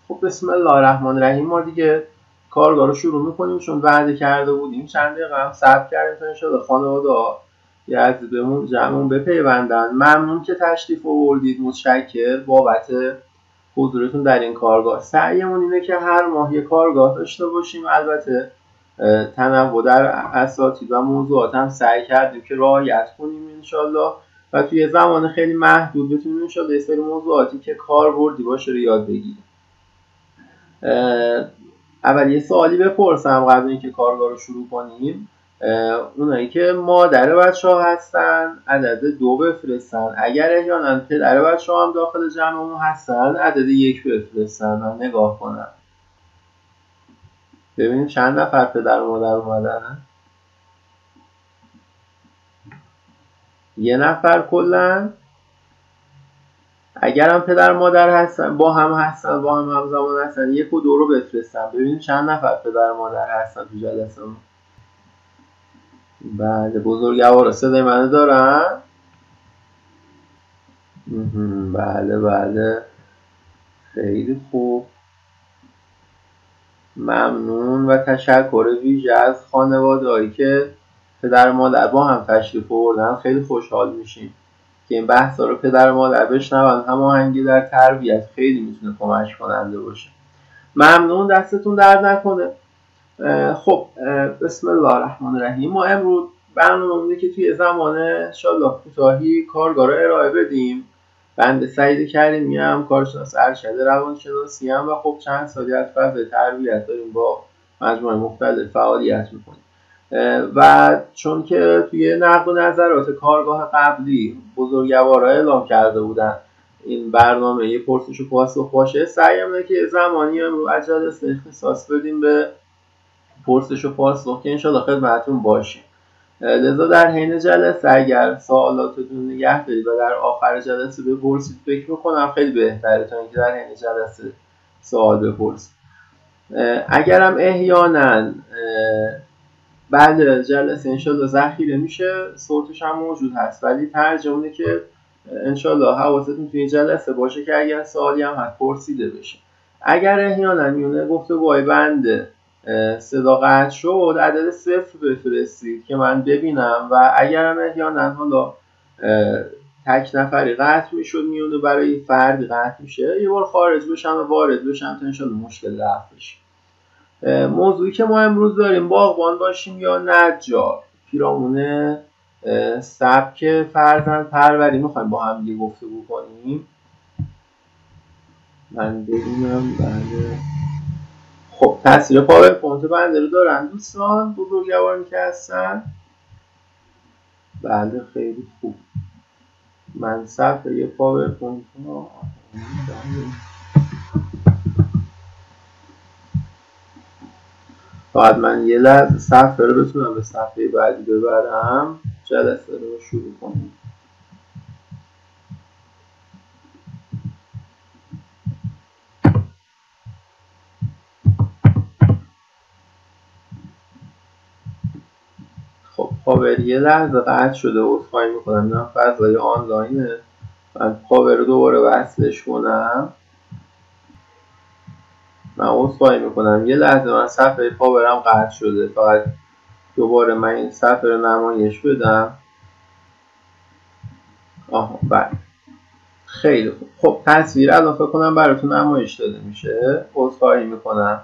خب بسم الله الرحمن الرحیم. ما دیگه کارگاه رو شروع میکنیم چون وعده کرده بودیم چند دقیقه هم صبر کردیم تا انشاءالله خانواده یزدی بهمون جمعمون بپیوندن. ممنون که تشریف آوردید، متشکر بابت حضورتون در این کارگاه. سعیمون اینه که هر ماه یه کارگاه داشته باشیم، البته تنوع در اساتید و موضوعات هم سعی کردیم که رعایت کنیم انشالله و توی زمان خیلی محدود بتونیم انشالله یه سری موضوعاتی که کاربردی باشه رو یاد بگیریم. اول یه سوالی بپرسم قبل اینکه کارگاه رو شروع کنیم. اونایی که مادر بچه‌ها هستن عدد 2 بفرستن، اگر احیانا پدر بچه‌ها هم داخل جمعمون هستن عدد 1 بفرستن. من نگاه کنم ببینیم چند نفر پدر و مادر اومدن. یه نفر کلا. اگر هم پدر مادر هستن با هم همزمان هستن 1 و 2 رو بفرستن ببینیم چند نفر پدر مادر هستن تو جلسه. بله بزرگوارا صدای منو دارن؟ بله خیلی خوب، ممنون و تشکر ویژه از خانواده‌هایی که پدر مادر با هم تشریف آوردن. خیلی خوشحال میشیم که این بحثا رو پدر مادر بشنون. هماهنگی در تربیت خیلی میتونه کمک کننده باشه. ممنون، دستتون درد نکنه. خب بسم الله الرحمن الرحیم. ما امروز برنامه‌مونه که توی زمان انشالله کوتاهی کارگاه رو ارائه بدیم. بنده سعید کریمی هم کارشناس ارشد روانشناسی هم و خب چند سالی از فضای تربیت داریم با مجموعه مختلف فعالیت میکنیم و چون که توی نقد و نظرات کارگاه قبلی بزرگوارا اعلام کرده بودن این برنامه یه پرسش و پاسخ باشه، سعیم اینه که زمانی رو از جلسه اختصاص بدیم به پرسش و پاسخ که انشالله خدمتتون باشیم. لذا در حین جلسه اگر سوالاتتون نگه دارید و در آخر جلسه بپرسید فکر میکنم خیلی بهتره تا اینکه در حین جلسه سوال بپرسید. اگرم احیانا بعد جلسه انشالله ذخیره میشه صوتش هم موجود هست، ولی ترجمه که انشالله حواستون توی جلسه باشه که اگر سوالی هم هست پرسیده بشه. اگر احیانا میونه گفتگوهای بنده صدا قطع شد عدد 0 بفرستید که من ببینم و اگر هم احیانا حالا تک نفری قطع میشد میونه برای فردی قطع میشه یه بار خارج بشم و وارد بشم تا انشالله مشکل رفع بشه. موضوعی که ما امروز داریم باغبان باشیم یا نجار، پیرامون سبک فرزند پروری میخوایم با هم دیگه گفتگو کنیم. من ببینم. بله خب تصویر پاورپوینت بنده رو دارن دوستان بزرگوارانی که هستن؟ بله خیلی خوب. من صفحه پاورپوینت رو فقط من یه لحظه صفحه رو بتونم به صفحه بعدی ببرم جلسه رو شروع کنیم. خب پاور یه لحظه قطع شده عذرخواهی میکنم، اینا فضای آنلاینه. من پاور رو دوباره وصلش کنم. من عذرخواهی میکنم یه لحظه من صفحه پاورم قطع شده، فقط دوباره من این صفحه رو نمایش بدم. بله خیلی خوب. خب تصویر الان فکر کنم براتون نمایش داده میشه. عذرخواهی میکنم.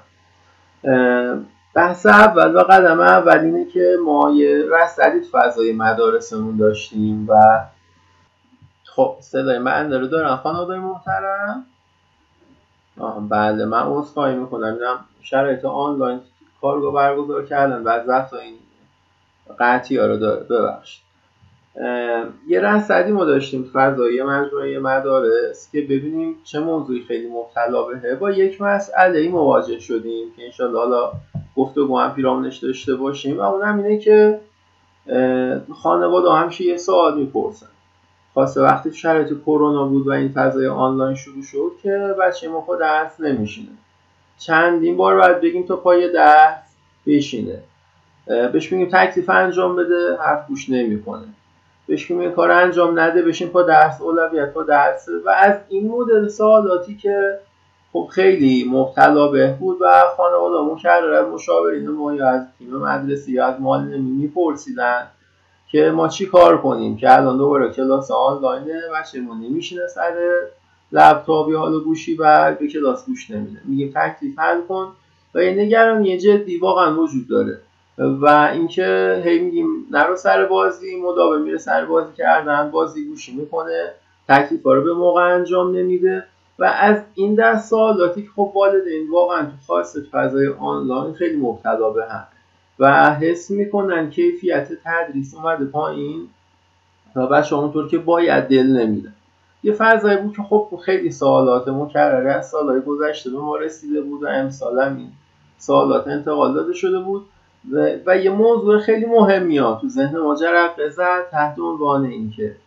بحث اول و قدم اول اینه که ما یه رصدی تو فضای مدارسمون داشتیم و خب صدای من رو دارن خانواده محترم؟ بله من عذرخواهی میکنم. اینم شرایط آنلاین کارگاه برگزار کردن و از وقتا این قطعی ها رو داره. ببخشید. یه رصدی ما داشتیم تو فضای مجموعه مدارس که ببینیم چه موضوعی خیلی مبتلا بهه. با یک مسئله مواجه شدیم که انشالله حالا گفتگو هم پیرامونش داشته باشیم و اونم اینه که خانواده همیشه یه سوال میپرسن، خاصه وقتی شرایط کرونا بود و این فضای آنلاین شروع شد که بچه ما خود درس نمیشینه. چندین بار باید بگیم تا پای درس بشینه، بهش میگیم تکلیف انجام بده حرف گوش نمیکنه، بهش میگیم کار انجام نده بشین پا درس، اولویت پا درس و از این مدل سوالاتی که خب خیلی مبتلا به بود و خانواده‌مون کرده از مشاورین ما یا از تیم مدرسه یا از معلم میپرسیدن که ما چی کار کنیم که الان دوباره کلاس آنلاینه بچه‌مون نمیشینه سر لپتاپ یا حالا گوشی و به کلاس گوش نمیده. میگیم تکلیف حل کن و این نگرانی جدی واقعا وجود داره و اینکه هی میگیم نرو سر بازی، مداوم میره سر بازی کردن، بازی گوشی میکنه، تکلیفا رو به موقع انجام نمیده و از این دست سوالاتی که خب والدین واقعا تو خاص فضای آنلاین خیلی مبتلا به هم و حس میکنن کیفیت تدریس اومده پایین و بچه‌ها اونطور که باید دل نمیده. یه فضایی بود که خب خیلی سوالات مکرره از سالهای گذشته به ما رسیده بود و امسال هم این سوالات انتقال داده شده بود و یه موضوع خیلی مهمی ها تو ذهن ما جرقه زد تحت عنوان این که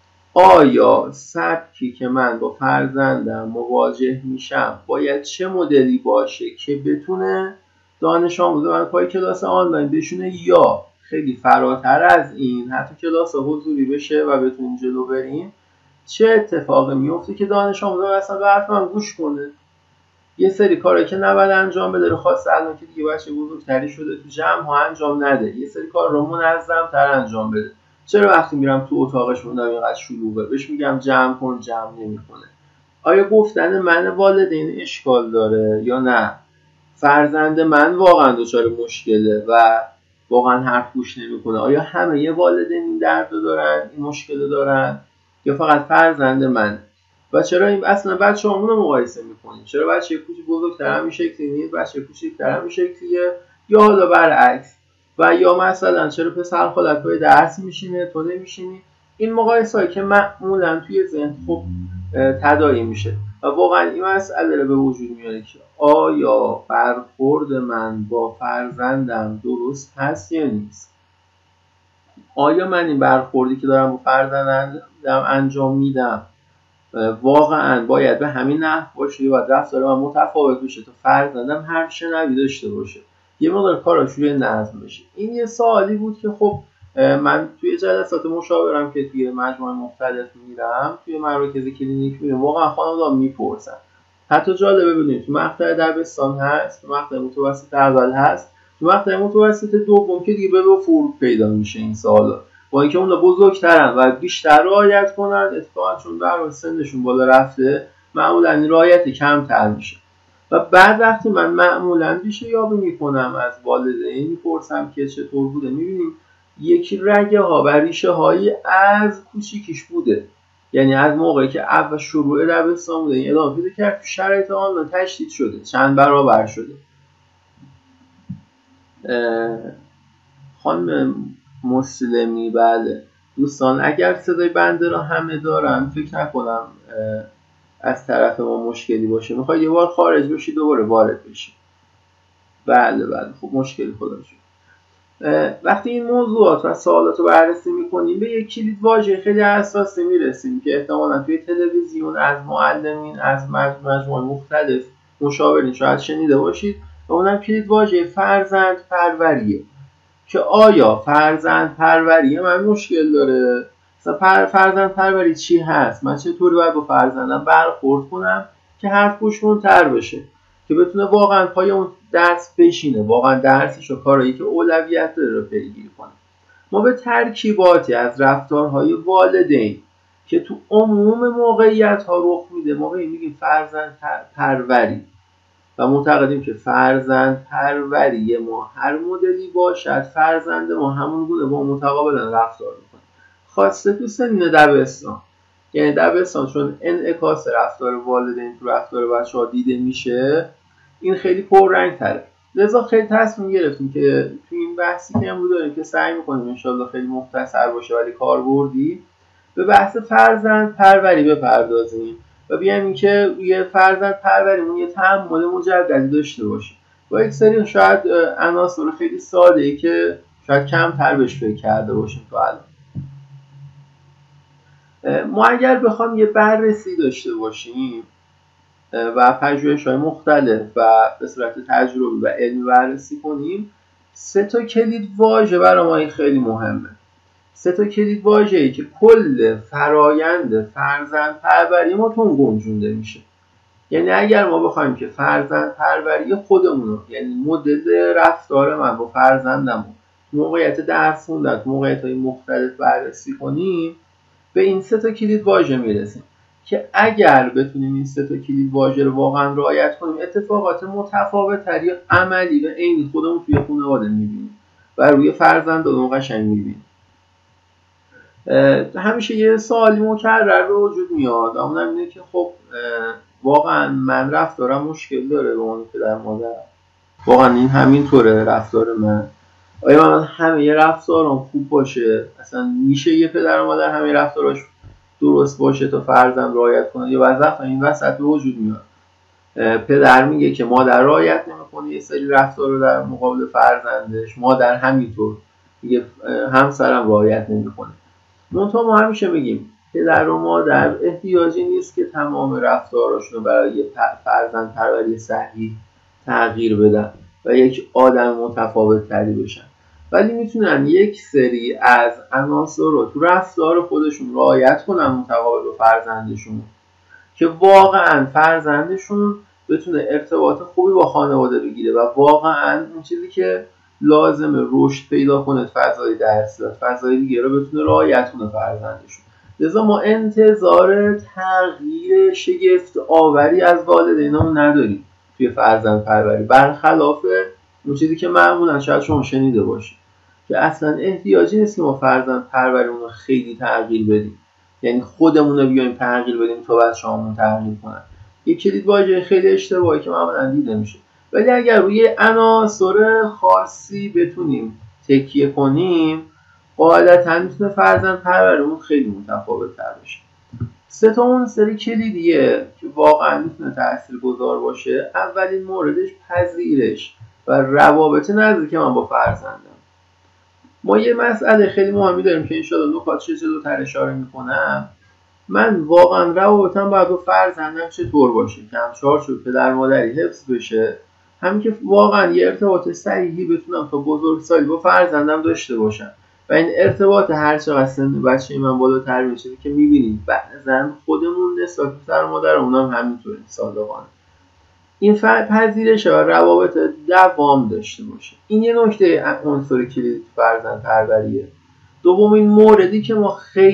آیا سبکی که من با فرزندم مواجه میشم باید چه مدلی باشه که بتونه دانش آموز من پای کلاس آنلاین بشونه یا خیلی فراتر از این حتی کلاس حضوری بشه و بتونیم جلو بریم. چه اتفاقی میفته که دانش آموز اصلا به حرف من گوش کنه، یه سری کارا که نباید انجام بده رو خواسته الان که دیگه بچه بزرگتری شده تو جمع ها انجام نده، یه سری کار رو منظم تر انجام بده. چرا وقتی میرم تو اتاقش موندم اینقدر شلوغه بهش میگم جمع کن جمع نمیکنه؟ آیا گفتن من والدین اشکال داره یا نه فرزند من واقعا دچار مشکله و واقعا حرف گوش نمیکنه؟ آیا همه والدین این درد دارن، این مشکل دارن یا فقط فرزند من؟ و چرا این اصلا بچه‌هامون رو مقایسه میکنیم؟ چرا بچه کوچیک بزرگتر هم این شکلی نیست، بچه کوچیک‌تر هم این شکلیه یا حالا برعکس؟ و یا مثلا چرا پسر خالت پای درس میشینه تو نمیشینی؟ این مقایسه‌ای که معمولا توی ذهن خب تداعی میشه و واقعا این مسئله رو به وجود میاره که آیا برخورد من با فرزندم درست هست یا نیست؟ آیا من این برخوردی که دارم با فرزندم انجام میدم واقعا باید به همین نحو باشه و رفتار من متفاوت بشه تا فرزندم هر شنوی داشته باشه، یه مقدار کاراش روی نظم بشه؟ این یه سوالی بود که خب من توی جلسات مشاورم که توی مجموعه مختلف میرم، توی مراکز کلینیک میرم، واقعا خانواده میپرسن. حتی جالبه بدونید تو مقطع دبستان هست، تو مقطع متوسط اول هست، تو مقطع متوسط دوم که دیگه به فرود پیدا میشه این سوالا، با اینکه اون بزرگترن و بیشتر رعایت کنن، اتفاقا چون در سنشون بالا رفته معمولا این رعایت کمتر میشه. و بعد وقتی من معمولا ریشه یابی میکنم از والدین میپرسم که چطور بوده، میبینیم یکی رگه ها و ریشه هایی از کوچیکیش بوده، یعنی از موقعی که اول شروع دبستان بوده این ادامه پیدا کرد، تو شرایط آن تشدید شده، چند برابر شده. خانم مسلمی بله دوستان، اگر صدای بنده را همه دارن فکر نکنم از طرف ما مشکلی باشه. میخوای یه بار خارج بشی دوباره وارد بشی؟ بله خب مشکلی خدا شد. وقتی این موضوعات و سوالات رو بررسی میکنیم به یک کلید واژه خیلی حساسی میرسیم که احتمالاً توی تلویزیون از معلمین از مجموعه مختلف مشاورین شاید شنیده باشید و اونم کلید واژه فرزند پروریه که آیا فرزند پروری من مشکل داره؟ مثلا فرزند پروری چی هست؟ من چطوری باید با فرزندم برخورد کنم که حرف گوش‌تر بشه، که بتونه واقعا پای اون درس بشینه، واقعا درسش و کارهایی که اولویت داره رو پیگیری کنه. ما به ترکیباتی از رفتارهای والدین که تو عموم موقعیت‌ها رخ میده ما میگیم فرزند پروری و معتقدیم که فرزند پروری ما هر مدلی باشد فرزند ما همون گونه با متقابلا رفتار میکنه، خواسته تو سنین دبستان. یعنی دبستان چون انعکاس رفتار والدین تو رفتار بچه‌ها دیده میشه این خیلی پررنگ تره. لذا خیلی تصمیم گرفتیم که تو این بحثی که امروز داریم که سعی میکنیم انشالله خیلی مختصر باشه ولی کاربردی به بحث فرزند پروری بپردازیم و بیایم این که یه فرزند پروریمون یه تأمل مجددی داشته باشه با یک سری شاید عناصر خیلی ساده‌ای که شاید کمتر بهش فکر کرده باشیم تا الان. ما اگر بخوام یه بررسی داشته باشیم و پژوهش‌های مختلف و به صورت تجربی و علمی بررسی کنیم 3 کلید واژه برای ما خیلی مهمه. 3 کلید واژه‌ای که کل فرایند فرزند پروری ما تو گنجونده میشه. یعنی اگر ما بخوایم که فرزند پروری خودمون رو، یعنی مدل رفتار من با فرزندم موقعیت درس خوندن، موقعیت‌های مختلف بررسی کنیم، به این 3 تا کلید واژه میرسیم که اگر بتونیم این 3 تا کلید واژه رو واقعا رعایت کنیم، اتفاقات متفاوت‌تری عملی و عینی خودمون توی خانواده می‌بینیم و روی فرزندان قشنگ می‌بینیم. همیشه یه سوالی مکرر به وجود میاد، اونم اینه که خب واقعا من رفتارم مشکل داره به عنوان پدر مادر؟ واقعا این همینطوره رفتار من؟ آیا من همه رفتارم خوب باشه؟ اصلا میشه یه پدر و مادر همه رفتاراش درست باشه تا فرزند رعایت کنه؟ یا بعضی وقتا این وسط به وجود میاد پدر میگه که مادر رعایت نمیکنه یه سری رفتار رو در مقابل فرزندش، مادر همینطور میگه همسرم رعایت نمیکنه. منتها ما همیشه میگیم پدر و مادر احتیاجی نیست که تمام رفتاراشون رو برای فرزند پروری صحیح تغییر بدن و یک آدم متفاوت تری بشن، ولی میتونن یک سری از عناصر رو تو رفتار خودشون رعایت کنن متقابل با فرزندشون که واقعا فرزندشون بتونه ارتباط خوبی با خانواده بگیره و واقعا اون چیزی که لازمه رشد پیدا کنه، فضای درسی و فضای دیگه رو بتونه رعایت کنه فرزندشون. لذا ما انتظار تغییر شگفت آوری از والدینمون نداریم توی فرزند پروری، برخلاف اون چیزی که معمولا شاید شما شنیده باشید که اصلا احتیاجی نیست که ما فرزند پروریمون رو خیلی تغییر بدیم، یعنی خودمون رو بیایم تغییر بدیم تا بچه‌هامون تغییر کنن. یک کلید واژه خیلی اشتباهی که معمولا دیده میشه، ولی اگر روی عناصر خاصی بتونیم تکیه کنیم قاعدتاً میتونه فرزند پروریمون خیلی متفاوت‌تر بشه. 3 تا عنصر کلیدیه که واقعا میتونه تاثیرگذار باشه. اولین موردش پذیرش و روابط نزدیک من با فرزندم. ما یه مسئله خیلی مهمی داریم که انشاءالله نکاتش جلوتر اشاره میکنم. من واقعا روابطم باید با فرزندم چطور باشه که هم چارچوب پدر مادری حفظ بشه، همین که واقعا یه ارتباط صحیحی بتونم تا بزرگسالی با فرزندم داشته باشم و این ارتباط هر چقدر سن بچه من بالاتر میشه که میبینیم بعضا خودمون نسبت پدر مادرمون هم همینطوره صادقانه این پذیرش و روابط دوام داشته باشه. این یه نکته عنصر کلید فرزند پروریه. دومین موردی که ما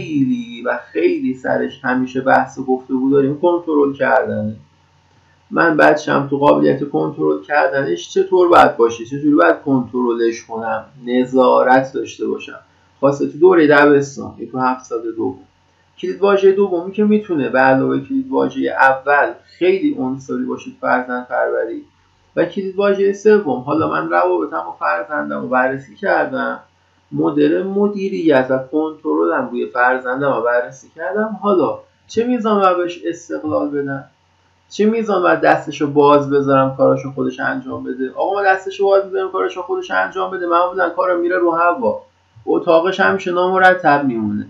خیلی سرش همیشه بحث و گفتگو داریم کنترل کردنه. من بچه‌م تو قابلیت کنترل کردنش چطور باید باشه، چجوری باید کنترلش کنم، نظارت داشته باشم، خاصه تو دوره دبستان یا تو 7 سال دوم. کلید واژه دومی که میتونه به علاوه کلید واژه اول خیلی عنصری باشه فرزند پروری و کلید واژه سوم، حالا من روابطم با فرزندم رو بررسی کردم، مدل مدیریت و کنترلم روی فرزندم رو بررسی کردم، حالا چه میزان باید بهش استقلال بدم، چه میزان باید دستشو باز بذارم کاراشو خودش انجام بده. آقا ما دستشو باز میذاریم کاراشو خودش انجام بده، معمولا کارا میره رو هوا، اتاقش همیشه نامرتب میمونه،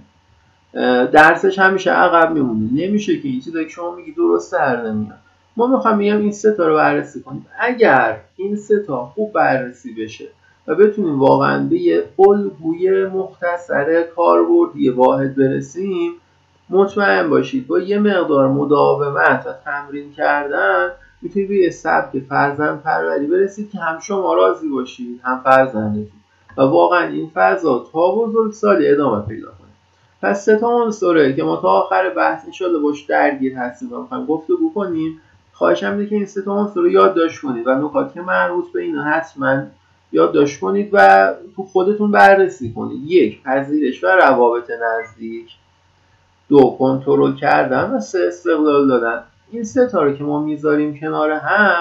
درسش همیشه عقب میمونه. نمیشه که این چیزایی که شما میگی درست در نمیاد. ما میخوام این 3 تا رو بررسی کنیم. اگر این 3 تا خوب بررسی بشه و بتونیم واقعا به یه الگوی مختصر کاربردی واحد برسیم، مطمئن باشید با یه مقدار مداومت و تمرین کردن میتونید به یه سبک فرزند پروری برسید که هم شما راضی باشید هم فرزندتون و واقعا این فضا تا بزرگسالی ادامه پیدا کنه. پس 3 تا عنصره که ما تا آخر بحث انشالله باش درگیر هستیم و میخوایم گفتگو کنیم. خواهشم اینه که این 3 تا عنصر رو یادداشت کنید و نکاتی که مربوط به اینا حتما یادداشت کنید و تو خودتون بررسی کنید. 1. پذیرش و روابط نزدیک. 2. کنترل کردن و 3. استقلال دادن. این 3 تا رو که ما میذاریم کنار هم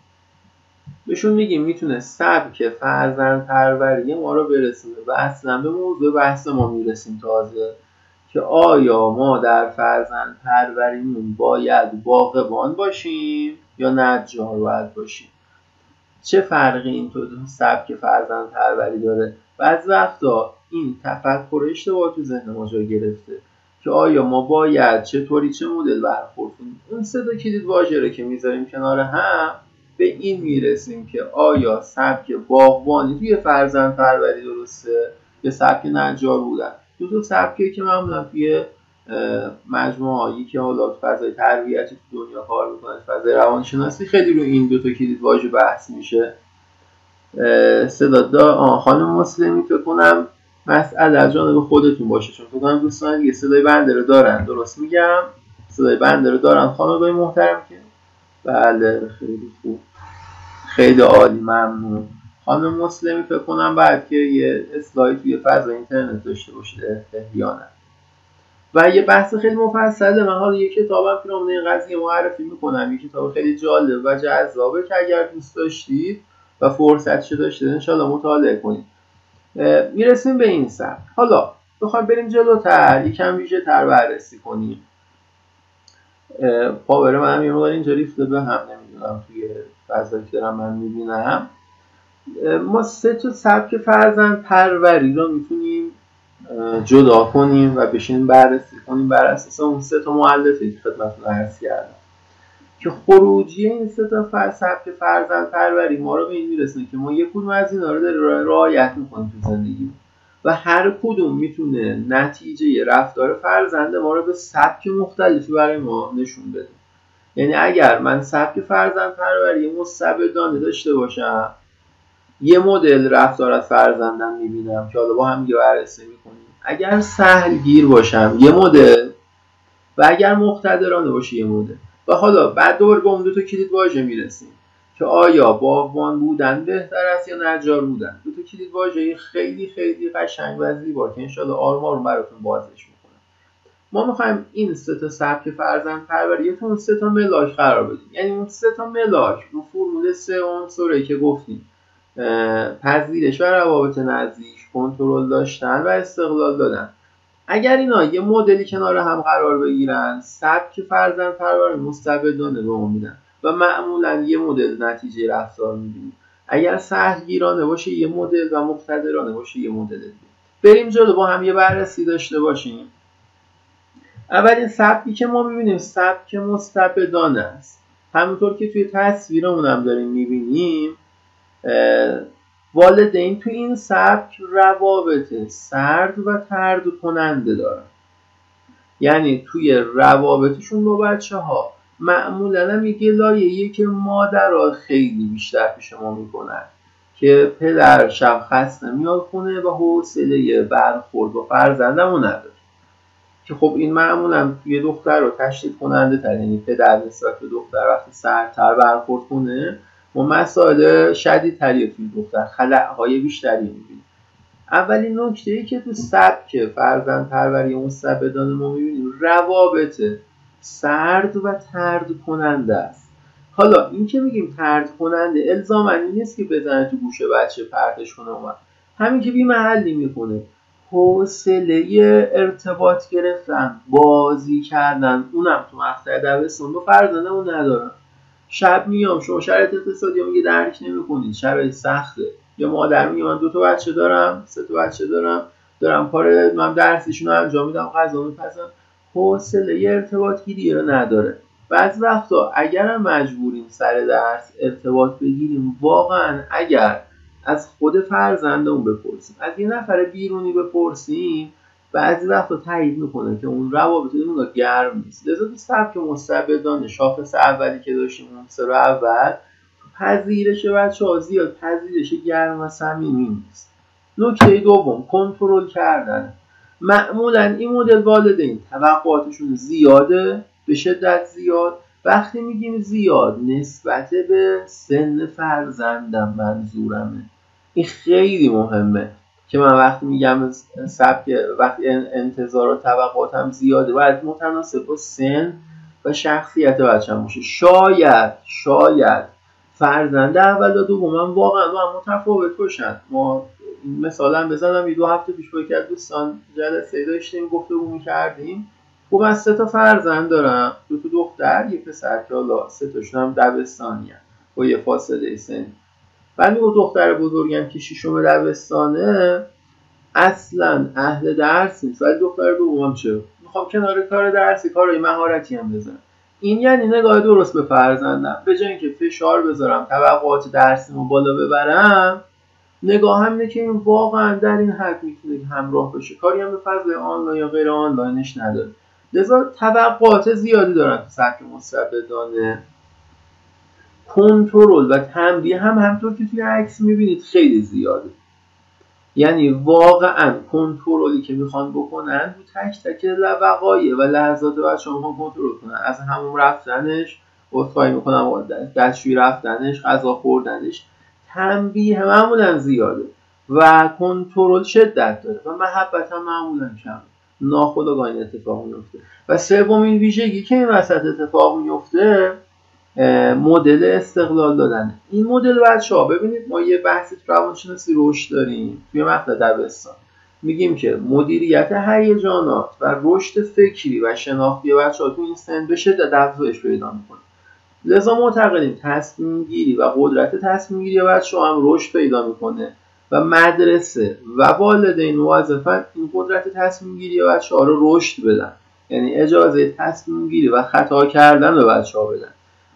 بهشون میگیم میتونه سبک فرزند پروری ما رو برسونه و اصلا به موضوع بحث ما میرسیم تازه که آیا ما در فرزند پروریمون باید باغبان باشیم یا نجار باید باشیم. چه فرقی این تو سبک فرزند پروری داره؟ بعضی وقتا این تفکر اشتباه تو ذهن ما جا گرفته که آیا ما باید چطوری چه مدل برخورد کنیم. اون 3 تا کلید واژه رو که میذاریم کنار هم به این میرسیم که آیا سبک باغبانی توی فرزند پروری درسته یا سبک نجار بودن. دو تا سبکی که معمولا توی مجموعه‌ای که حالا فضای تربیتی تو دنیا کار میکنه، فضای روانشناسی، خیلی رو این دو تا کلید واژه بحث میشه. خانم مسلمی فکر کنم مسئله از جانب خودتون باشه، چون فکر کنم دوستان دیگه صدای بنده رو دارن. درست میگم؟ صدای بنده رو دارن خانم‌های محترم که؟ بله، خیلی خوب، خیلی عالی، ممنون. خانم مسلمی فکر کنم بعد که یه اسلاید توی فضای اینترنت داشته باشید احیانا. و یه بحث خیلی مفصله. من حالا یه کتابم که این قضیه معرفی میکنم، یه کتاب خیلی جالب و جذابه که اگر دوست داشتید و فرصتش داشتید انشالله مطالعه کنید. میرسیم به این سطح. حالا بخوایم بریم جلوتر، یکم ویژه تر بررسی کنیم. پاور منم یه مقدار اینجا ریخته به هم، نمیدونم توی فضایی که دارم من میبینم. ما 3 تا سبک فرزند پروری رو میتونیم جدا کنیم و بشینیم بررسی کنیم بر اساس اون 3 تا مؤلفه که خدمتتون عرض کردم که خروجی این 3 تا سبک فرزند پروری ما رو به این میرسونه که ما یک کدوم از اینا رو داریم رعایت میکنیم تو زندگی و هر کدوم میتونه نتیجه رفتار فرزند ما رو به سبک مختلفی برای ما نشون بده. یعنی اگر من سبک فرزند پروری مستبدانه داشته باشم، یه مدل رفتار از فرزندم میبینم که حالا با هم بررسی میکنیم. اگر سهل گیر باشم یه مدل، و اگر مقتدرانه باشه یه مدل. و حالا بعد دوباره به اون 2 تا کلید واژه میرسیم که آیا باغبان بودن بهتر است یا نجار بودن. 2 تا کلید واژه خیلی خیلی قشنگ و زیبا که انشالله آروم آروم براتون بازش میکنم. ما میخوایم این 3 تا سبک فرزند پروری تو 3 تا ملاک قرار بدیم. یعنی اون 3 تا ملاک رو فرمول 3 عنصری که گفتیم، پذیرش و روابط نزدیک، کنترل داشتن و استقلال دادن، اگر اینا یه مدلی کنار هم قرار بگیرن، سبک فرزند پروری مستبدانه به ما میدن و معمولا یه مدل نتیجه رفتار میبینیم. اگر سهلگیرانه باشه یه مدل و مقتدرانه باشه یه مدل دیگه. بریم جلو با هم یه بررسی داشته باشیم. اولین سبکی که ما میبینیم سبک مستبدانه است. همونطور که توی تصویرمون هم داریم میبینیم، والدین توی این سبک روابط سرد و طرد کننده دارن. یعنی توی روابطشون با بچه ها معمولا هم یه گلایه‌ایه که مادرها خیلی بیشتر پیش ما میکنن که پدر شب خسته میاد خونه و حوصله برخورد با فرزندمو نداره، که خب این معمولا توی دختر رو تشدید کننده تر. یعنی پدر نسبت به دختر وقتی سردتر برخورد کنه و مسائل شدیدتری توی دختر خلأهای بیشتری میبینیم. اولین نکته‌ای که تو سبک فرزند پروری مستبدانه ما میبینیم روابط سرد و طرد کننده است. حالا این که میگیم طرد کننده الزاماً این نیست که بزنه تو گوش بچه پرتش کنه، همین که بی محلی میکنه. حوصله ارتباط گرفتن، بازی کردن، اونم تو مقطع دبستان با فرزندمون ندارم. شب میام، شما شرایط اقتصادی میگه درک نمی‌کنید، شرایط سخته. یا مادر میگه من 2 تا بچه دارم، 3 تا بچه دارم کار من درسیشون رو انجام میدم، غذا میپزم، حوصله ارتباط گیری رو نداره. بعضی وقتا اگرم مجبوریم سر درس ارتباط بگیریم، واقعا اگر از خود فرزندمون بپرسیم، از یه نفر بیرونی بپرسیم، بعضی وقتا تایید میکنه که اون روابط اون گرم نیست. لذا تو سبک مستبدانه شاخص اولی که داشتیم اون 3 رو اول، پذیرش بچه‌ها زیاد پذیرش گرم و صمیمی نیست. نکته دوم کنترل کردن. معمولا این مدل والدین توقعاتشون زیاده، به شدت زیاد. وقتی میگیم زیاد نسبت به سن فرزندم منظورمه. این خیلی مهمه که من وقتی میگم سبک، وقتی انتظار و توقعاتم زیاده باید متناسب با سن و شخصیت بچه‌م باشه. شاید فرزند اول و دومم واقعا با هم متفاوت باشن. ما مثلا بزنم 2 هفته پیش با یک دوستان جلسه داشتیم، گفتگو می‌کردیم. خب من 3 تا فرزند دارم، 2 تا دختر، 1 پسر که حالا 3 تاشون هم دبستانیان با یه فاصله سنی. بعد میگم دختر بزرگم که 6م دبستانه اصلا اهل درس نیست، ولی دختر دومم چه میخوام کنار کار درسی کارهای مهارتی هم بزنم. این یعنی نگاه درست به فرزندم. به جای اینکه فشار بذارم توقعات درسیمو بالا ببرم، نگاه هم اینه که این واقعا در این حد میتونه همراه بشه، کاری هم به فضل آنلاین یا غیر آنلاینش نداره. لذا توقعات زیادی دارن تو سبک مستبدانه. کنترل و تنبیه هم همطور که توی عکس میبینید خیلی زیاده. یعنی واقعا کنترلی که میخوان بکنن تو تک تک وقایع و لحظات بچه‌ها میخوان کنترل کنن، از همون رفتنش، عذرخواهی میکنم، دستشویی رفتنش، غذا خوردنش. تنبیه معمولا زیاده و کنترل شدت داره و محبت هم معمولا کم، ناخودآگاه این اتفاق میفته. و سومین ویژگی که این وسط اتفاق میفته مدل استقلال دادن. این مدل بچه‌ها ببینید ما یه بحثی تو روانشناسی رشد داریم توی مقطع دبستان، میگیم که مدیریت هیجانات و رشد فکری و شناختی بچه‌ها تو این سن به شدت افزایش پیدا میکنه. لذا معتقدیم تصمیم گیری و قدرت تصمیم گیری بچه‌ها هم رشد پیدا میکنه و مدرسه و والدین موظفن این قدرت تصمیم گیری بچه‌ها رو رشد بدن، یعنی اجازه تصمیم گیری و خطا کردن به بچه‌ها بدن.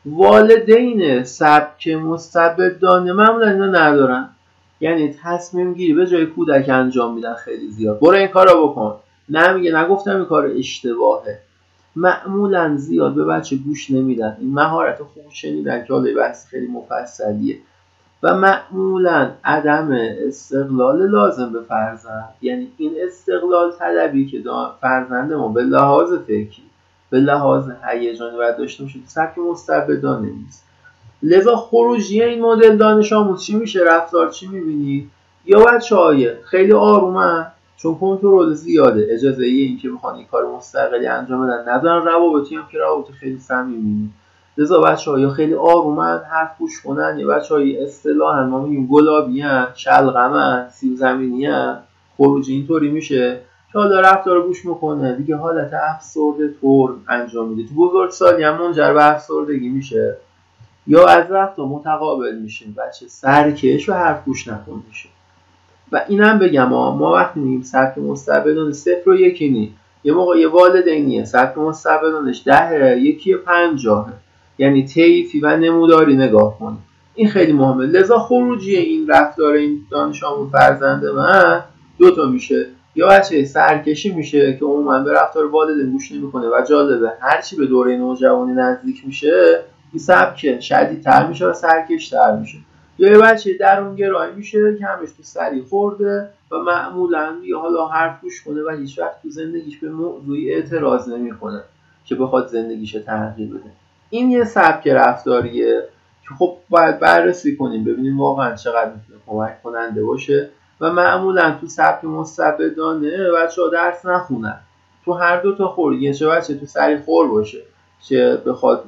والدین سبک مستبدانه معمولا اینا ندارن، یعنی تصمیم گیری به جای کودک انجام میدن خیلی زیاد، برو این کارو بکن، نه میگه نگفتم این کار اشتباهه. معمولا زیاد به بچه گوش نمیدن. این مهارت خوب شنیدن که حالا بحث خیلی مفصلیه. و معمولا عدم استقلال لازم به فرزند، یعنی این استقلال طلبی که فرزند ما به لحاظ فکری به لحاظ هیجانی باید داشته باشه سبک مستبدانه نیست. لذا خروجی این مدل دانش آموز چی میشه؟ رفتار چی میبینید؟ یا بچه‌های خیلی آرومن چون کنترل زیاده، اجازه این که بخوان این کار مستقلی انجام بدن ندارن، روابطی هم که روابط خیلی صمیمی. لذا بچه‌ها یا خیلی آرومن حرف گوش کنن، یا بچه‌های اصطلاحاً ما میگیم گلابیان، شلغمن، سیب زمینیان. خروجی اینطوری میشه که حالا رفتار گوش میکنه دیگه حالت افسرده طور انجام میده، تو بزرگسالی هم منجر به افسردگی میشه، یا از وقتا متقابل میشیم بچه سرکش و حرف گوش نکن میشه. و اینم بگم ما وقتی میگیم سبک مستبدانه 0 و 1 نی، یه موقع یه والدینیه سبک مستبدانش 10 یکی 50، یعنی طیفی و نموداری نگاه کنه. این خیلی مهمه. لذا خروجی این رفتار این دانش آموز فرزند من دوتا میشه، یا بچه سرکشی میشه که عموما به رفتار والدین گوش نمیکنه و جالبه هرچی به دوره نوجوانی نزدیک میشه این سبک شدیدتر میشه و سرکشتر میشه. یا یه بچه درونگرایی میشه که همش تو سری خورده و معمولا یا حالا حرف گوش کنه و هیچ وقت تو زندگیش به موضوعی اعتراض نمیکنه که بخواد زندگیش تغییر بده. این یه سبک رفتاریه که خب باید بررسی کنیم ببینیم واقعا چقدر میتونه کمک کننده باشه. و معمولا تو سبک مستبدانه بچه‌ها درس نخونن، تو هر دو تا خورگی، چه بچه تو سری خور باشه چه بخواد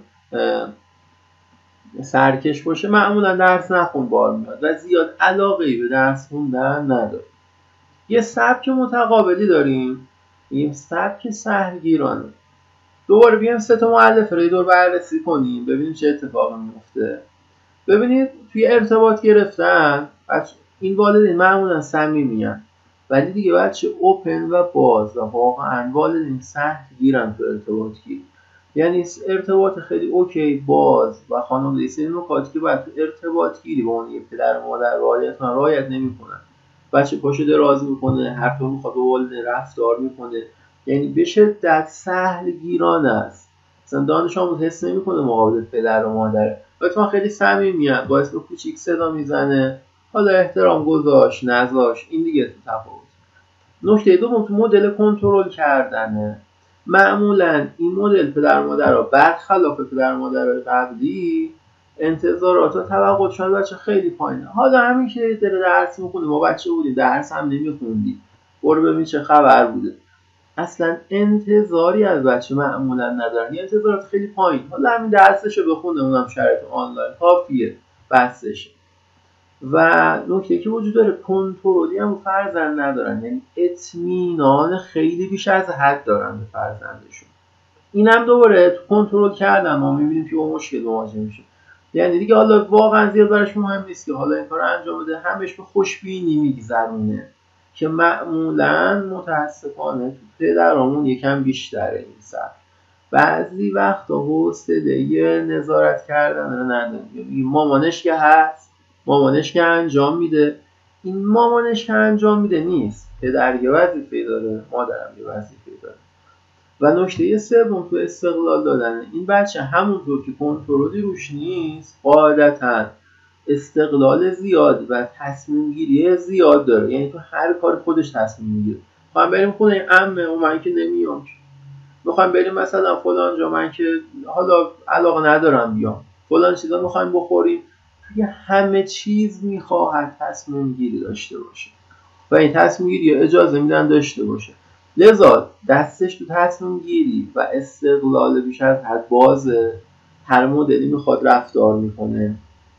سرکش باشه، معمولا درس نخون بار میاد و زیاد علاقه‌ای به درس خوندن نداره. یه سبک متقابلی داریم، این سبک سهلگیرانه. دوباره بیایم 3 تا مؤلفه رو دور بررسی کنیم ببینیم چه اتفاقی میفته. ببینید توی ارتباط گرفتن این والدین معمولا صمیمیان ولی دیگه بچه اوپن و باز و واقعا والدین سهلگیرن تو ارتباط گیری، یعنی ارتباط خیلی اوکی باز و خانواده سری نکاتی که باید تو ارتباط گیری با اون یه پدر مادر رعایت نمی‌کنن. بچه پاشو دراز میکنه، هر طور میخواد با والدین رفتار میکنه، یعنی به شدت سهلگیرانه است. مثلا دانش آموز حس نمیکنه مقابل پدر و مادره، لطفا خیلی صمیمیه، با اسم کوچیک صدا میزنه، حالا احترام گذاشت نذاشت این دیگه تو تفاوت. نکته دوم تو مدل کنترل کردنه. معمولا این مدل پدر مادرها برخلاف پدر مادرهای قبلی انتظارات و توقعاتشون بچه خیلی پایینه. حالا همین که داره درس میخونه، ما بچه بودیم درس هم نمیخوندیم، برو ببین چه خبر بوده، اصلا انتظاری از بچه معمولا ندارن، یه انتظارات خیلی پایین، حالا همین درسشو بخونه اونم شرایط آنلاین کافیه بسشه. و نکته که وجود داره کنترلی هم فرزند ندارن، یعنی اطمینان خیلی بیش از حد دارن به فرزندشون. اینم دوباره تو کنترل کردن ما میبینیم که با مشکل مواجه میشه، یعنی دیگه حالا واقعا زیاد براش مهم نیست که حالا این کار انجام بده، همش به خوشبینی میگذرونه که معمولا متاسفانه تو پدرامون یکم بیشتره این سر. بعضی وقتا حوصله نظارت کردن رو نداریم، مامانش که هست، مامانش که انجام میده، این مامانش که انجام میده نیست، پدر یه وظیفه داره، مادرم یه وظیفه داره. و نکته سوم تو استقلال دادن این بچه همونطور که کنترلی روش نیست قاعدتاً استقلال زیاد و تصمیم گیری زیاد داره. یعنی تو هر کار خودش تصمیم میگیره. میخوام بریم خونه عمه و من که نمیام، میخوام بریم مثلا فلان جا من که حالا علاقه ندارم بیام، فلان چیزا میخوایم بخوریم، توی همه چیز میخواهد تصمیم گیری داشته باشه و این تصمیم گیری اجازه میدن داشته باشه. لذا دستش تو تصمیم گیری و استقلال بیش از حد بازه، هر مدلی میخواد رفتار میکنه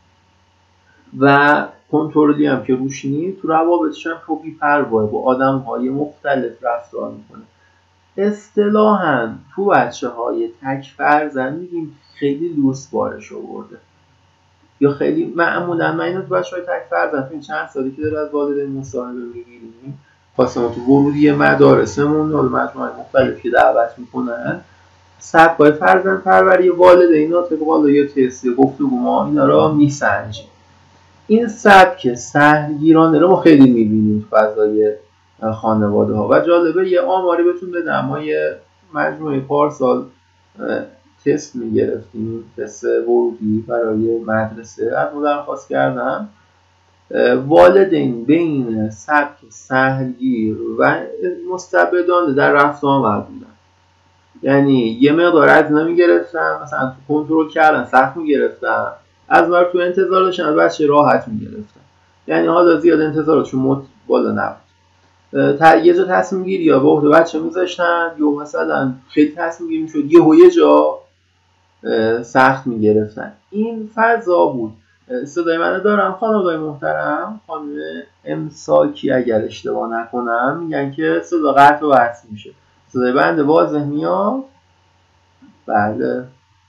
و کنترلی هم که روش نیست، تو روابطش هم خب بی‌پرواه با آدم‌های مختلف رفتار میکنه. اصطلاحاً تو بچه‌های تک فرزند میگیم خیلی لوس بارش آورده، یا خیلی معمولا من اینو تو بچه‌های تک فرزند این چند سالی که داره از والدین مصاحبه میگیریم، خاصه تو ورودی مدارسمون یا مجموعه مختلف که دعوت میکنن، سبکای فرزند پروری والدینا طبق یا تست گفتگو ما اینا رو میسنجیم. این سبک سهلگیرانه رو ما خیلی میبینیم تو فضای خانواده ها و جالبه یه آماری بهتون بدم. ما یه مجموعه پارسال تست میگرفتیم، تست ورودی برای مدرسه، از ما درخواست کردم والدین بین سبک سهلگیر و مستبدانه در رفت آمد بودن. یعنی یه مقدار از اینا میگرفتن، مثلا تو کنترل کردن سخت میگرفتن، از بر تو انتظار داشتن از بچه راحت میگرفتن. یعنی حالا زیاد انتظاراتشون بالا نبود. یه جا تصمیم گیری یا به عهده بچه میذاشتن، یا مثلا خیلی تصمیم گیری میشد یه جا سخت میگرفتن. این فضا بود. صدای منو دارم خانواده‌ی محترم؟ خانم امساکی اگر اشتباه نکنم میگن که صدا قطع و وصل میشه. صدای بنده واضح میاد؟ بله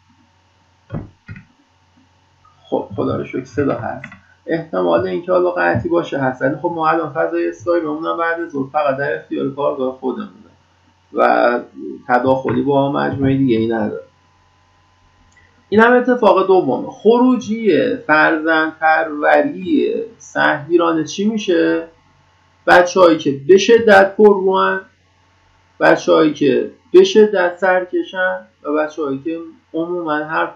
خب خدا رو شکر صدا هست. احتمال اینکه حالا قطعی باشه هست، ولی خب ما الان فضای استایلمون بعد ظهر فقط در اختیار کارگاه خودمونه و تداخلی با مجموعه دیگه ای نداره. این هم اتفاق دومه. خروجی فرزند پروری سهلگیرانه چی میشه؟ بچه‌هایی که به شدت پرروان، بچه‌هایی که به شدت سرکشن و بچه‌هایی که عموما حرف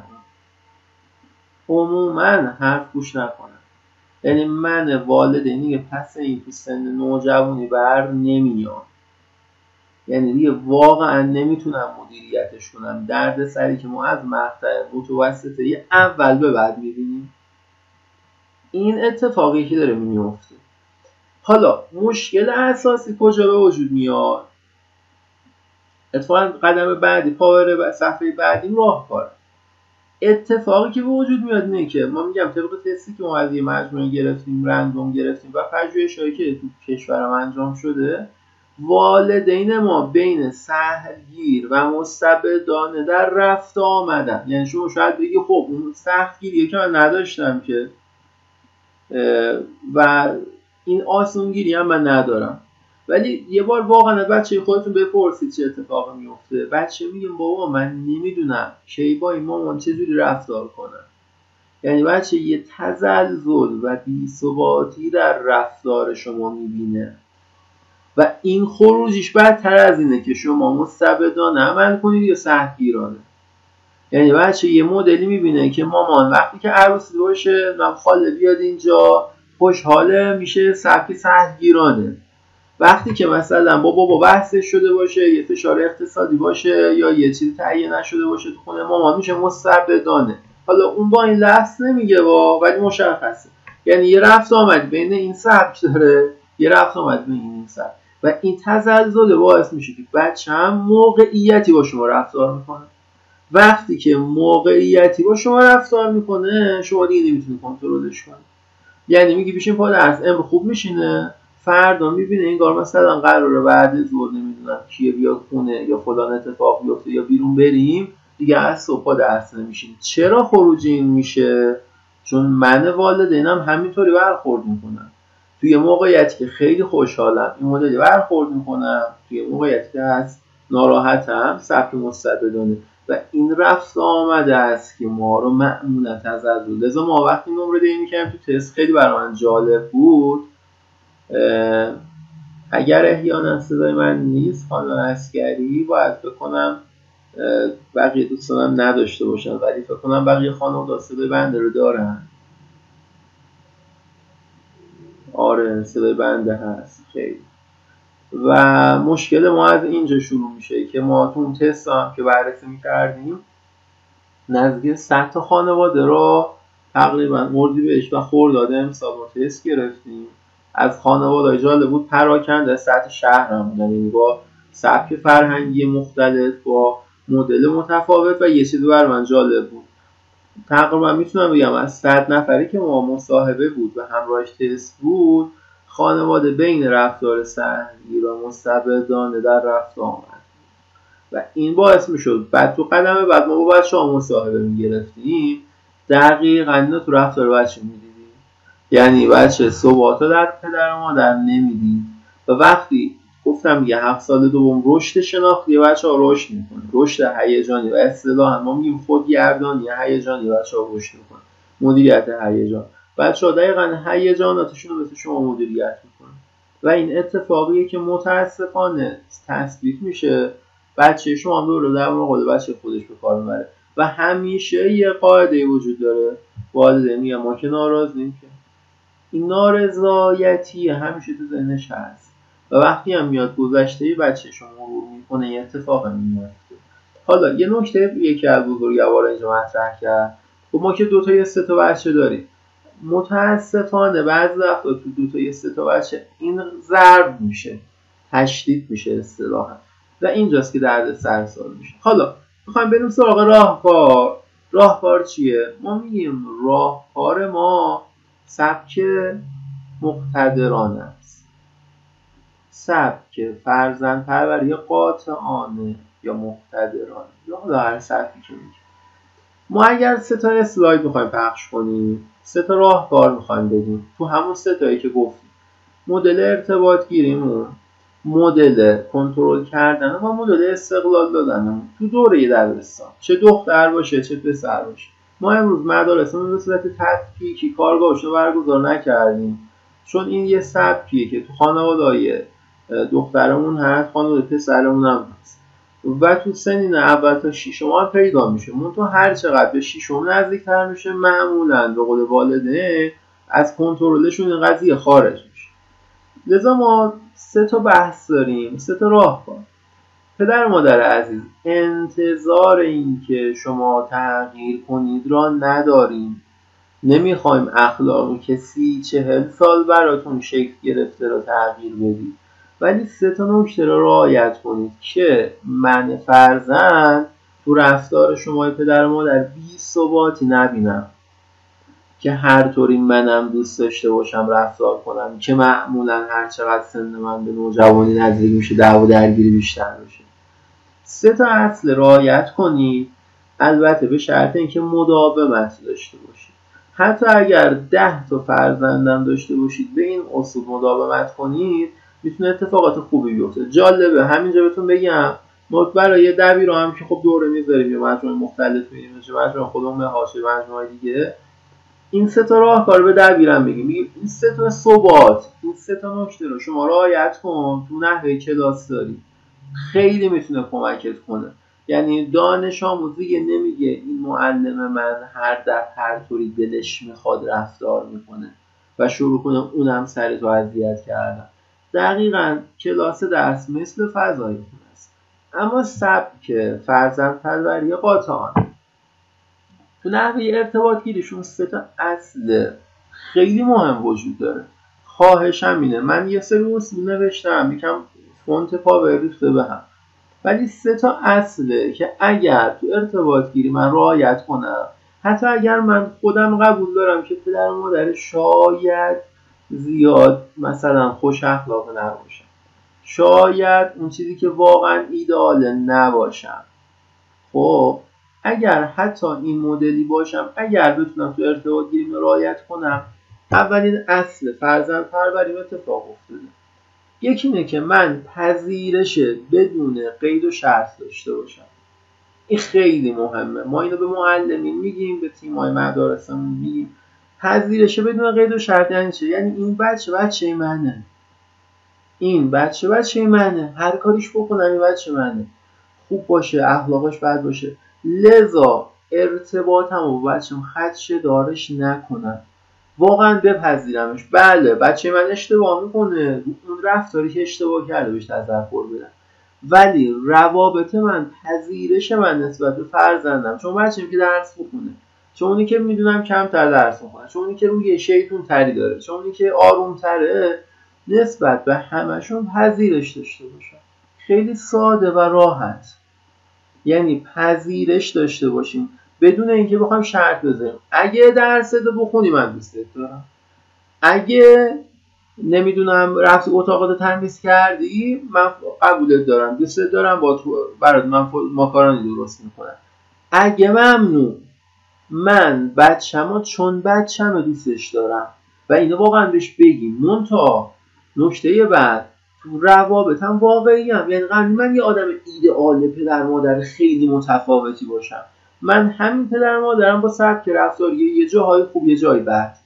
گوش نکنن. یعنی من والدینی پس این تو سن نوجوانی بر نمیاد، یعنی دیگه واقعا نمیتونم مدیریتش کنم. درد سری که ما از مقطع متوسطه اول به بعد میبینیم، این اتفاقی که داره میفته. حالا مشکل اساسی کجا به وجود میاد؟ اتفاقا قدم بعدی پاور صفحه بعدی راهکاره. اتفاقی که به وجود میاد اینه که ما میگم طبق تستی که ما از یه مجموعه گرفتیم، رندوم گرفتیم و پژوهش‌هایی که تو کشورم انجام شده، والدین ما بین سهلگیر و مستبدانه در رفت آمدن. یعنی شما شاید بگی خب اون سختگیریه که من نداشتم که و این آسونگیری هم من ندارم، ولی یه بار واقعا بچه خودتون بپرسید چه اتفاقی میفته. بچه میگه بابا من نمیدونم کی با این مامان چجوری رفتار کنم. یعنی بچه یه تزلزل و بی‌ثباتی در رفتار شما میبینه و این خروجیش بدتر از اینه که شما مستبدانه عمل کنید یا سهلگیرانه. یعنی بچه یه مدلی میبینه که مامان وقتی که عروسی باشه خاله بیاد اینجا خوشحاله، میشه سبک سهلگیرانه. وقتی که مثلا بابا بحثش شده باشه، یه فشار اقتصادی باشه یا یه چیزی تهیه نشده باشه تو خونه مامان، میشه مستبدانه. حالا اون با این لفظ نمیگه ولی مشخصه. یعنی یه رفت آمد بین این سبک داره، یه رفت آمد بین این سبک و این تزلزل باعث میشه که بچه هم موقعیتی با شما رفتار میکنه. وقتی که موقعیتی با شما رفتار میکنه شما دیگه نمیتونی کنترلش کنی. یعنی میگی بشین پا درس، امروز خوب میشینه، فردا میبینه انگار مثلا قراره بعد ظهر نمیدونم کیه بیاد خونه یا فلان اتفاق بیفته یا بیرون بریم، دیگه از صبح درس نمیشین. چرا خروجی این میشه؟ چون من والدینم همینطوری برخورد میکنم. توی موقعیتی که خیلی خوشحالم این مدلی برخورد میکنم، توی موقعیتی که هست ناراحتم سبک مستبدانه و این رفت آمده است که ما رو معمولا تزلزل. لذا ما وقتی نمره دهی میکنیم تو تست خیلی برای من جالب بود. اگر احیانا صدای من نیست خانم عسکری، باید بکنم بقیه دوستانم نداشته باشن، ولی فکر کنم بقیه خانواده صدای بنده رو دارن. آره صدای بنده هست خیلی. و مشکل ما از اینجا شروع میشه که ما تو اون تست هم که بررسی میکردیم نزدیک 100 تا خانواده رو تقریبا اردیبهشت و خرداد امسال ما تست گرفتیم. از خانواده‌های جالب بود پراکنده سطح شهر هم بودن، یعنی با سبک فرهنگی مختلف، با مدل متفاوت. و یه چیزی بر من جالب بود، تقریبا میتونم بگم از 100 نفری که ما مصاحبه بود و همراهش تست بود، خانواده بین رفتار سهلی و مستبدانه در رفت آمد. و این باعث میشد بعد تو قدم بعد ما با بچه ها مصاحبه میگرفتیم، دقیقاً اینو تو رفتار بچه میدیدیم. یعنی بچه ثباتو در پدر و مادر نمیدید و وقتی گفتم دیگه 7 سال دوم رشد شناختی بچه ها رشد میکنه، رشد هیجانی و اصطلاحاً ما میگیم خودگردانی هیجانی بچه ها رشد میکنه، مدیریت هیجان. بچه ها دقیقاً هیجاناتشون رو مثل شما مدیریت میکنه و این اتفاقیه که متاسفانه تثبیت میشه. بچه شما هم دور در مقابل بچه خودش به کار میبره و همیشه یه قاعده وجود داره، والدین میگن ما که ناراضیم، که این نارضایتی همیشه تو ذهنش هست و وقتی هم میاد گذشته بچه شما مرور میکنه یه اتفاق میفته. حالا یه نکته یکی از بزرگوار اینجا مطرح کرد، خب ما که 2 تا یا 3 تا بچه داریم، متاسفانه بعضی وقتا تو 2 تا یا 3 تا بچه این ضرب میشه، تشدید میشه اصطلاحا و اینجاست که درد سرسال میشه. حالا میخوایم بریم سراغ راهکار. راهکار چیه؟ ما میگیم راهکار ما سبک مقتدرانه است، سبک فرزند پروری قاطعانه یا مقتدرانه یا حالا هر سبکی که میگیم. ما اگر 3 تا اسلاید میخوایم پخش کنیم، 3 تا راهکار میخوایم بدیم تو همون 3 تایی که گفتیم، مدل ارتباط گیریمون، مدل کنترل کردن و مدل استقلال دادن تو دوره دبستان، چه دختر باشه چه پسر باشه. ما امروز مدارسمون به صورت تفکیکی کارگاهش رو برگزار نکردیم، چون این یه سبکیه که تو خانواده‌های دخترمون هست، خانواده پسرمون هم هست و تو سنین اول تا 6 هم پیدا میشه. تو هر چقدر به 6 نزدیک‌تر میشه معمولاً به قول والدین از کنترلشون این قضیه خارج میشه. لذا ما 3 تا بحث داریم، 3 تا راهکار. پدر و مادر عزیز، انتظار این که شما تغییر کنید را نداریم. نمیخوایم اخلاق کسی 40 سال براتون شکل گرفته را تغییر بدید، ولی 3 تا نکته را رعایت کنید که من فرزند تو رفتار شما پدر و مادر بی‌ثباتی نبینم، که هر طوری منم دوست داشته باشم رفتار کنم، که معمولا هر چقدر سن من به نوجوانی نزدیک میشه دعوا درگیری بیشتر میشه. 3 تا اصل رعایت کنید، البته به شرط اینکه مداومت داشته باشید. حتی اگر 10 تا فرزندم داشته باشید به این اصول مداومت کنید، میتونه اتفاقات خوبی بیفته. جالبه همینجا بهتون بگم، ما برای دبیر هم که خب دوره میذاریم یا مجموعه مختلف میریم، چه مجموعه خودمون حاشیه مجموعه دیگه، این 3 تا راهکار به دبیرم میگیم این 3 تا ثبات، این 3 تا نکته رو شما رعایت کن تو نحوه کلاس داری، خیلی میتونه کمکت کنه. یعنی دانش آموز دیگه نمیگه این معلم من هر طوری دلش میخواد رفتار میکنه و شروع کنه اونم سر تو اذیت کردن. دقیقاً کلاس درس مثل فضای خونه است، اما سبک فرزند پروری قاطعانه. تو نحوه ارتباط گیریشون 3 تا اصل خیلی مهم وجود داره. خواهشم اینه، من یه سری اصول نوشتم یکم فونت پاور ریخته بهم، ولی 3 تا اصله که اگر تو ارتباط گیری من رعایت کنم، حتی اگر من خودم قبول دارم که پدر و مادر شاید زیاد مثلا خوش اخلاق نباشم، شاید اون چیزی که واقعا ایدئاله نباشم، خب اگر حتی این مدلی باشم، اگر بتونم تو ارتباط گیریم رعایت کنم، اولین اصل فرزند پروریم اتفاق افتاده. یکی اینه که من پذیرش بدون قید و شرط داشته باشم. این خیلی مهمه. ما اینو به معلمین میگیم، به تیم‌های مدارسمون میگیم. پذیرش بدون قید و شرط یعنی چه؟ یعنی این بچه منه. این بچه منه، هر کاریش بکنم این بچه منه، خوب باشه اخلاقش بد باشه، لذا ارتباطم و بچه‌م خدشه دارش نکنم، واقعا بپذیرمش. بله بچه من اشتباه میکنه، اون رفتاری که اشتباه کرده بهش تذکر بدم، ولی روابط من، پذیرش من نسبت به فرزندم، چون بچه‌م که درس بخونه، چون اونی که میدونم کمتر درس میخونه، چون اونی که روی شیطون تری داره، چون اونی که آروم تره، نسبت به همشون پذیرش داشته باشم. خیلی ساده و راحت، یعنی پذیرش داشته باشیم بدون اینکه بخوایم شرط بذاریم. اگه درس بخونی من دوستت دارم، اگه نمیدونم رفتی اتاقات تمیز کردی من قبولت دارم، دوستت دارم، با تو برات من ماکارونی درست میکنم. اگه ممنون، من بچه‌مو چون بچه‌مو دوستش دارم و اینو واقعا بهش بگیم. منتها نکته بعد، تو روابطم واقعیم، یعنی قرار من یه آدم ایدئال پدر مادر خیلی متفاوتی باشم، من همین پدر مادرم با سبک رفتاری یه جاهای خوب یه جای بد،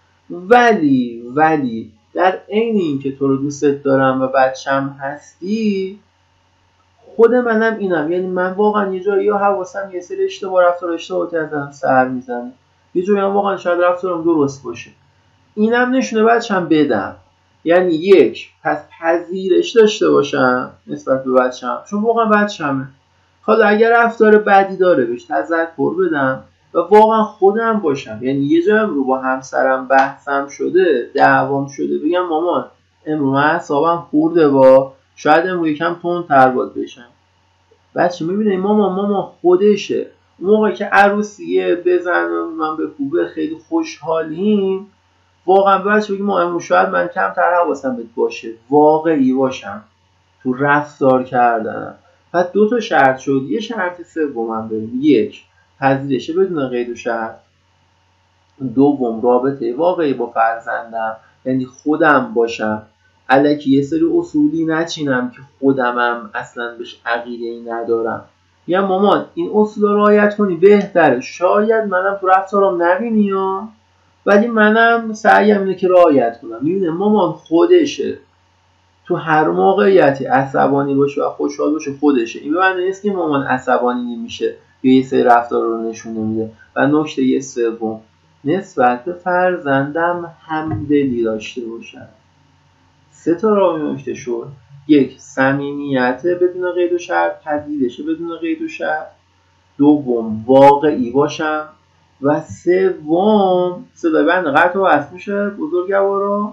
ولی در عین اینکه تو رو دوستت دارم و بچم هستی، خود منم اینم، یعنی من واقعا یه جایی یا حواسم یه سری اشتباهاتی ازم سر میزنه، یه جایی هم واقعا شاید رفتارم درست باشه، اینم نشونه بچم بدم. یعنی یک، پس پذیرش داشته باشم نسبت به بچم، چون واقعا بچمه. حالا اگر رفتار بدی داره بهش تذکر بدم و واقعا خودم باشم، یعنی یه جایی رو با همسرم بحثم شده، دعوام شده، بگم مامان امروز من اعصابم خورده، شاید امروز یکم تندتر باید بشم. بچه میبینه مامان خودشه. اون موقع که عروسیه بزنم من به خوبه خیلی خوشحالیم، واقعا بچه بگیم ما امروز شاید من کمتر حواسم بهت باشه، واقعی باشم تو رفتار کردنم. پس 2 تا شرط شد، یه شرط سومم بریم. یک، پذیرش بدون قید و شرط. دوم، رابطه واقعی با فرزندم، یعنی خودم باشم، الکی یه سری اصولی نچینم که خودمم اصلا بهش عقیده‌ای ندارم. یا مامان این اصول رو رعایت کنی بهتره، شاید منم تو رفتارم نبینی ولی منم سعیم اینه که رعایت کنم. میبینه مامان خودشه، تو هر موقعیتی عصبانی باشه و خوشحال باشه خودشه. این به معنی نیست که مامان عصبانی نمیشه یا یه سری رفتار رو نشون نمیده. و نکته سوم، نسبت به فرزندم همدلی داشته باشم. 3 تا راه نکته شد. یک، صمیمیت بدون قید و شرط، پذیرش بدون قید و شرط. دوم، واقعی باشم. و سوم، صدای بنده قطع و وصل میشه بزرگوارا،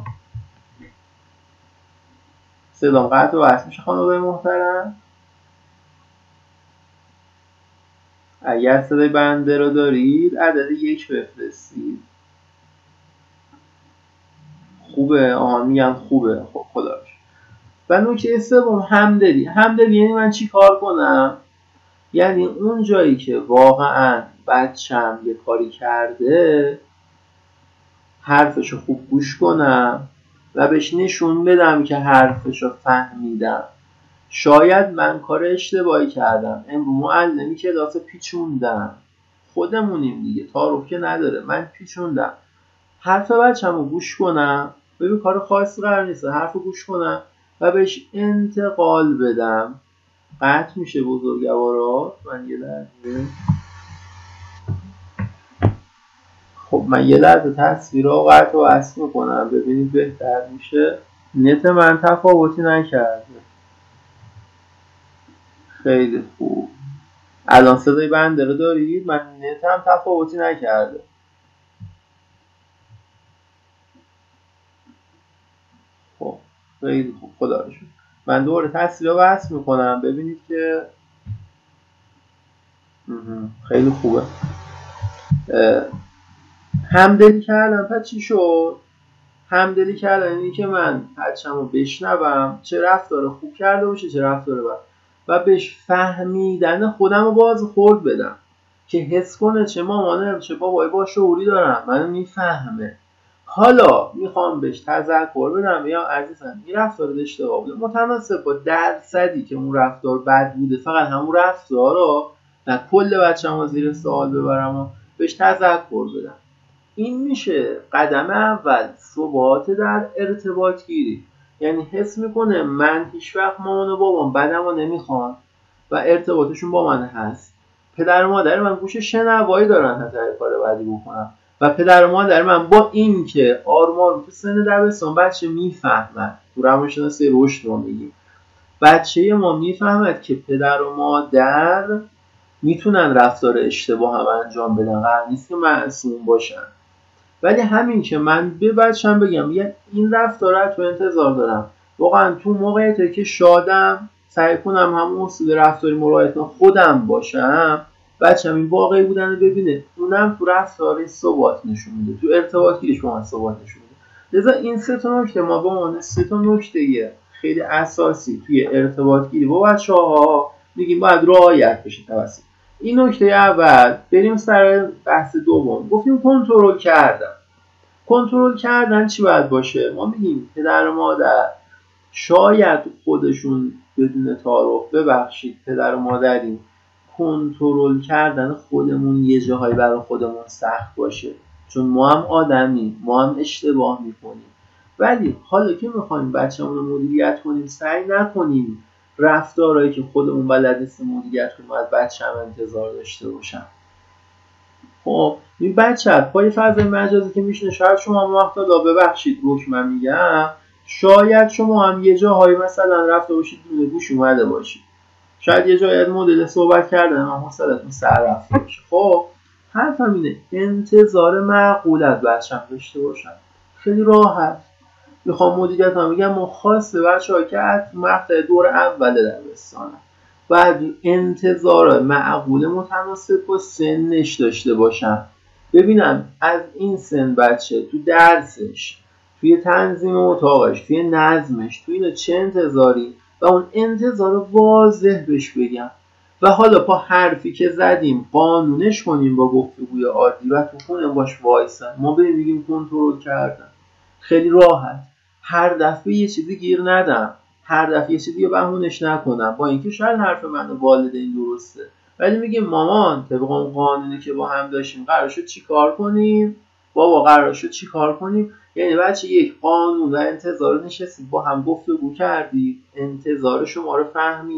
صدام قطع و وصل میشه خانواده محترم. اگر صدای بنده رو دارید عدد 1 بفرستید. خوبه؟ میگن خوبه. خب خدا رو شکر. و نکته سوم، همدلی. یعنی من چی کار کنم؟ یعنی اون جایی که واقعا بچم یه کاری کرده حرفشو خوب گوش کنم و بهش نشون بدم که حرفشو فهمیدم. شاید من کار اشتباهی کردم، امروز معلمی کلاس پیچوندم، خودمونیم دیگه، تعارف که نداره، من پیچوندم، حرف بچه‌مو گوش کنم، ببین کار خاصی قرار نیست، حرفو گوش کنم و بهش انتقال بدم. قطع میشه بزرگوارا، من یه لحظه تصویرها قطع و وصل میکنم ببینید بهتر میشه. نت من تفاوتی نکرده، خیلی خوب. الان صدای بنده رو دارید؟ من نت هم تفاوتی نکرده. خب خیلی خوب، خدا رو شکر. من دوباره تصویر رو وصل میکنم ببینید که خیلی خوبه. همدلی کردم. پس چی شد؟ همدلی کردن اینی که من بچه‌م رو بشنوم، چه رفتار خوب کرده باشه چه رفتار بد، و بهش فهمیدن خودم رو باز خورد بدم که حس کنه چه مامانه چه بابای با شعوری دارم، منو میفهمه. حالا میخوام بهش تذکر بدم، بگم عزیزم این رفتار اشتباه بوده، متناسب با درصدی که اون رفتار بد بوده، فقط همون رفتار رو نه کل بچه‌مو زیر سوال ببرم و بهش تذکر بدم. این میشه قدم اول ثبات در ارتباط گیری. یعنی حس میکنه من هیچ وقت مامان و بابام بدمو نمیخوان و ارتباطشون با من هست. پدر و مادر من گوش شنوایی دارن حتی کار بدی بکنم و پدر و مادر من با این که آروم تو سن دبستان بچه میفهمد، تو روانشناسی رشد ما میگیم بچه ما میفهمد که پدر و مادر میتونن رفتار اشتباه هم انجام بدن، قرار نیست که معصوم باشن. ولی همین که من به بچه‌م بگم این رفتار تو انتظار دارم، واقعا تو موقعیتی که شادم سعی کنم همون اصول رفتاری مراعات خودم باشم، بچه‌م این واقعی بودن رو ببینه، اونم تو رفتاری ثبات نشون میده، تو ارتباط گیریش با من ثبات نشون میده. لذا این سه تا نکته ما به عنوان سه تا نکته خیلی اساسی توی ارتباط گیری با بچه‌ها میگیم باید رعایت بشه توسط. این نکته اول. بریم سر بحث دوم. گفتیم کنترل کردن. کنترل کردن چی باید باشه؟ ما میگیم پدر و مادر شاید خودشون بدون تعارف، ببخشید پدر و مادریم، کنترل کردن خودمون یه جاهایی برای خودمون سخت باشه، چون ما هم آدمیم، ما هم اشتباه میکنیم. ولی حالا که میخوایم بچه‌مون رو مدیریت کنیم، سعی نکنیم رفتارهایی که خودمون بلد نیستیم مدیریت کنیم از بچه‌م انتظار داشته باشم. خب این بچه پای فضای مجازی که میشینه، شاید شما هم وقتا ببخشید روش من میگم، شاید شما هم یه جاهایی مثلا رفته باشید دونه گوش اومده باشید، شاید یه جایی از مدل صحبت کردن اما حوصلتون سر رفته باشه. خب حرفم اینه انتظار معقول از بچه‌م داشته باشم. خیلی راحت میخوام مدیریت هم میگم ما خاص بچه‌ها که از مقطع دور اول دبستانه بعد انتظار معقول متناسب با سنش داشته باشم، ببینم از این سن بچه تو درسش، توی تنظیم اتاقش، توی نظمش، توی اینو چه انتظاری و اون انتظار واضح بهش بگم و حالا با حرفی که زدیم قانونش کنیم با گفتگوی عادی و تو خونه باش وایسن. ما میگیم کنترل کردن. خیلی راحت، هر دفعه یه چیزی گیر ندم، هر دفعه یه چیزی رو بهونش نکنم، با اینکه شاید حرف من والدین درسته، ولی میگیم مامان طبق اون قانونی که با هم داشتیم قرار شد چی کار کنیم، بابا قرار شد چی کار کنیم. یعنی بچه یک قانون و انتظار نشستید با هم گفتگو کردید، انتظار شما رو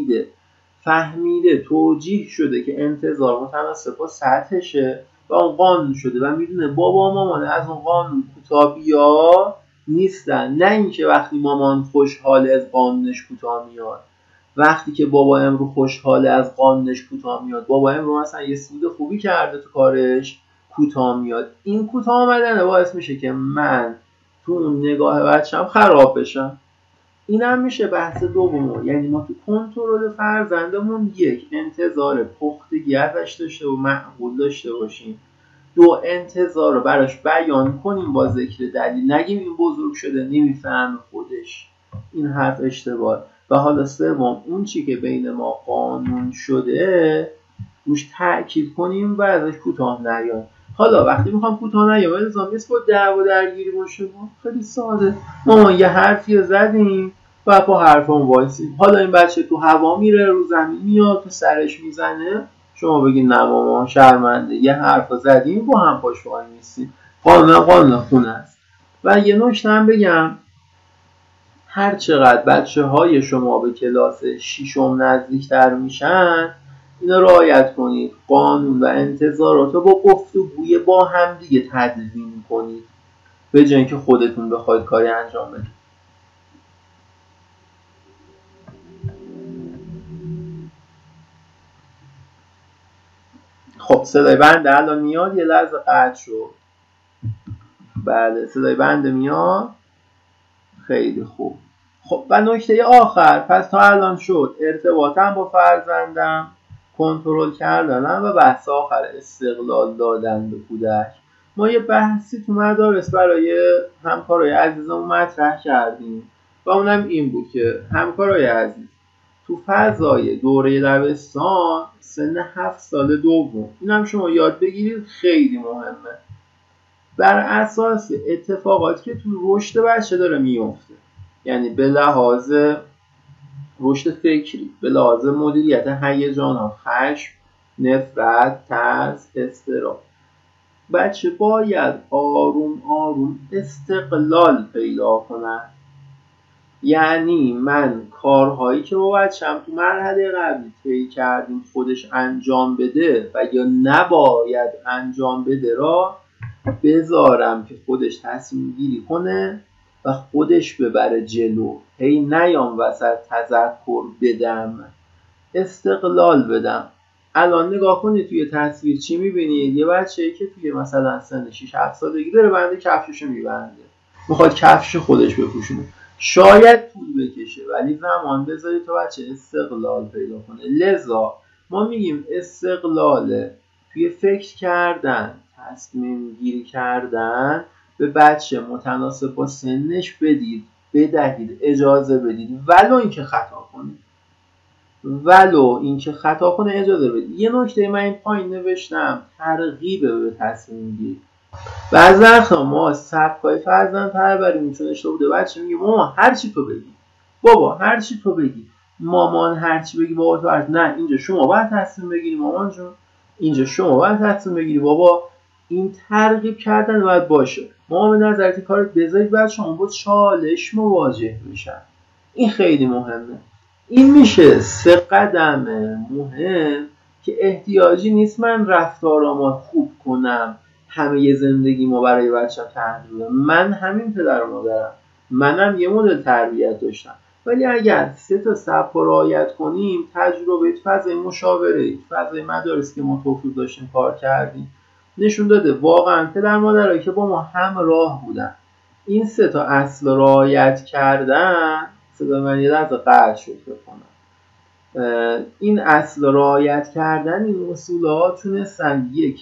فهمیده توجیه شده که انتظار متناسب با سطحشه و اون قانون شده و میدونه بابا و مامان از اون قانون کوتاه بیا نیستن. نه اینکه وقتی مامان خوشحاله از قانونش کوتاه میاد، وقتی که بابا امرو خوشحاله از قانونش کوتاه میاد، بابا امرو مثلا یه سود خوبی کرده تو کارش کوتاه میاد. این کوتاه آمدن باعث میشه که من تو نگاه بچه‌م خراب بشم. اینم میشه بحث دوم. یعنی ما تو کنترل فرزندمون یک انتظار پختگی ازش داشته و معقول داشته باشیم، دو انتظار رو براش بیان کنیم با ذکر دلیل، نگیم این بزرگ شده نمیفهم خودش، این حرف اشتباه. و حالا سوم اون چی که بین ما قانون شده روش تأکید کنیم و ازش کوتاه نیایم. حالا وقتی میخوام کوتاه نیایم الزام نیست با دعوا درگیری باشه، خیلی ساده ما یه حرفی زدیم و با حرفمون وایسیم. حالا این بچه تو هوا میره، رو زمین میاد، تو سرش میزنه، شما بگید نه مامان شرمنده، یه حرف زدیم با هم پاش وای میستیم. قانون خونه است. و یه نکته هم بگم، هر چقدر بچه های شما به کلاس ششم نزدیکتر میشن اینا رعایت کنید، قانون و انتظارات رو با گفتگوی با هم دیگه تدوین کنید به جای اینکه خودتون بخواید کاری انجام بدید. خب صدای بنده الان میاد؟ یه لحظه قطع شد. بله صدای بنده میاد. خیلی خوب. خب و نکته آخر، پس تا الان شد ارتباطم با فرزندم، کنترل کردنم و بحث آخر استقلال دادن به کودک. ما یه بحثی تو مدارس برای همکارای عزیزمون مطرح کردیم و اونم این بود که همکارای عزیز تو فضای دوره دبستان سن 7 سال دوم، اینم شما یاد بگیرید، خیلی مهمه، بر اساس اتفاقاتی که تو رشد بچه داره میفته، یعنی به لحاظ رشد فکری، به لحاظ مدیریت هیجانات، خشم، نفرت، ترس، اضطراب، بچه باید آروم آروم استقلال پیدا کنه. یعنی من کارهایی که با بچه‌م تو مرحله قبلی طی کردیم خودش انجام بده و یا نباید انجام بده را بذارم که خودش تصمیم گیری کنه و خودش ببره جلو. هی نیام وسط تذکر بدم، استقلال بدم. الان نگاه کنید توی تصویر چی میبینید؟ یه بچه‌ای که توی مثلا سن 6-7 سالگی داره بنده کفششو میبنده، میخواد کفش خودش بپوشونه. شاید طول بکشه ولی زمان بذارید تا بچه استقلال پیدا کنه. لذا ما میگیم استقلال توی فکر کردن، تصمیم گیری کردن به بچه متناسب با سنش بدهید، اجازه بدید، ولو اینکه خطا کنه اجازه بدید. یه نکته من این پایین نوشتم، ترغیب به تصمیم گیری. بعضی وقتا ما سبکای فرزند پروری چون اشتباه بوده، بچه میگه مامان هر چی تو بگی، بابا هر چی تو بگی، مامان هر چی بگی بابا تو هر نه، اینجا شما باید تصمیم بگیری مامان جون، اینجا شما باید تصمیم بگیری بابا. این ترغیب کردن باید باشه. ما به نظرت کارت بذارید بچه‌ها با چالش مواجه بشن. این خیلی مهمه. این میشه 3 قدم مهم که احتیاجی نیست من رفتارامو خوب کنم، همه زندگی ما برای بچه‌م تغییر. من همین پدر و مادرم، منم یه مدل تربیت داشتم، ولی اگر 3 تا سبک رو رعایت کنیم، تجربه فضای مشاوره، فضای مدارسی که ما توفیق داشتیم کار کردیم نشون داده واقعا پدر مادرایی که با ما همراه بودن این 3 تا اصل رعایت کردن. صدای من یه لحظه قطع شد بکنم. این اصل رعایت کردن این اصولات تونستن یک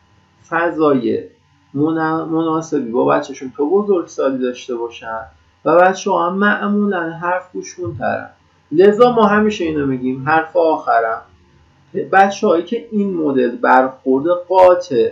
فضای مناسبی با بچه‌شون تو بزرگسالی داشته باشن و بچه‌ها هم معمولا حرف گوش‌کن‌ترن. لذا ما همیشه اینو میگیم، حرف آخرم، بچه‌هایی که این مدل برخورد قاطع،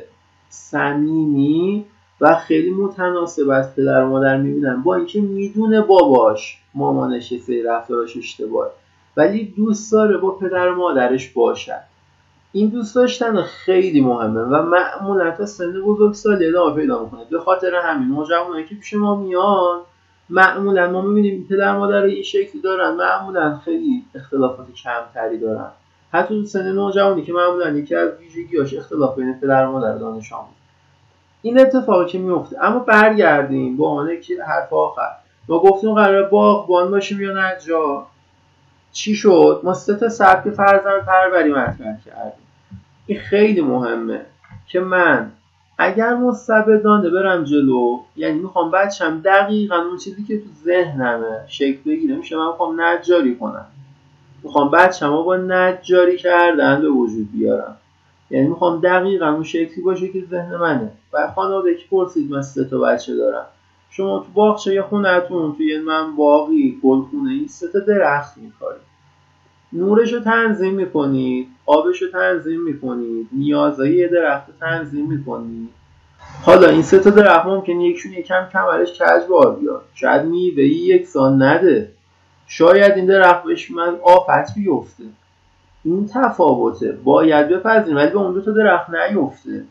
صمیمی و خیلی متناسب از پدر و مادر میبینن، با اینکه میدونه باباش مامانش یه سری رفتاراش اشتباهه ولی دوست داره با پدر و مادرش باشد. این دوست داشتن خیلی مهمه و معمولا تا سن بزرگسالی ادامه پیدا میکنه. به خاطر همین نوجوانایی که پیش ما میان معمولا ما میبینیم پدر مادر این شکلی دارن، معمولا خیلی اختلافات کمتری دارن. حتی تو سن نوجوانی که معمولا یکی از ویژگیاش اختلاف بین پدر و مادر دانش آموز، این اتفاقی که میفته. اما برگردیم با عنوان که حرف آخر ما گفتیم قراره باغبان باشیم یا نجار. چی شد؟ ما 3 تا سبک فرزند پروری مطرح کردیم. این خیلی مهمه که من اگر مستبدانه برم جلو، یعنی میخوام بچه‌م دقیقاً اون چیزی که تو ذهنمه شکل بگیره، میشه من میخوام نجاری کنم، میخوام بچه‌مو با نجاری کردن به وجود بیارم، یعنی میخوام دقیقاً اون شکلی باشه که ذهن منه. و خانواده که پرسید من 3 تا بچه دارم، شما تو باغچه یا خونه‌تون توی من باقی گلخونه این 3 تا درخت می‌کارید، نورشو تنظیم میکنید، آبشو تنظیم میکنید، نیازهای یه درخت رو تنظیم میکنید. حالا این 3 تا درخت ممکنه یکشون یکم کمرش کج بار بیاد، شاید میوه‌ای یکسان نده، شاید این درخت بهش من آفت بیفته. این تفاوته، باید بپذیریم ولی به اون 2 تا درخت نیفته.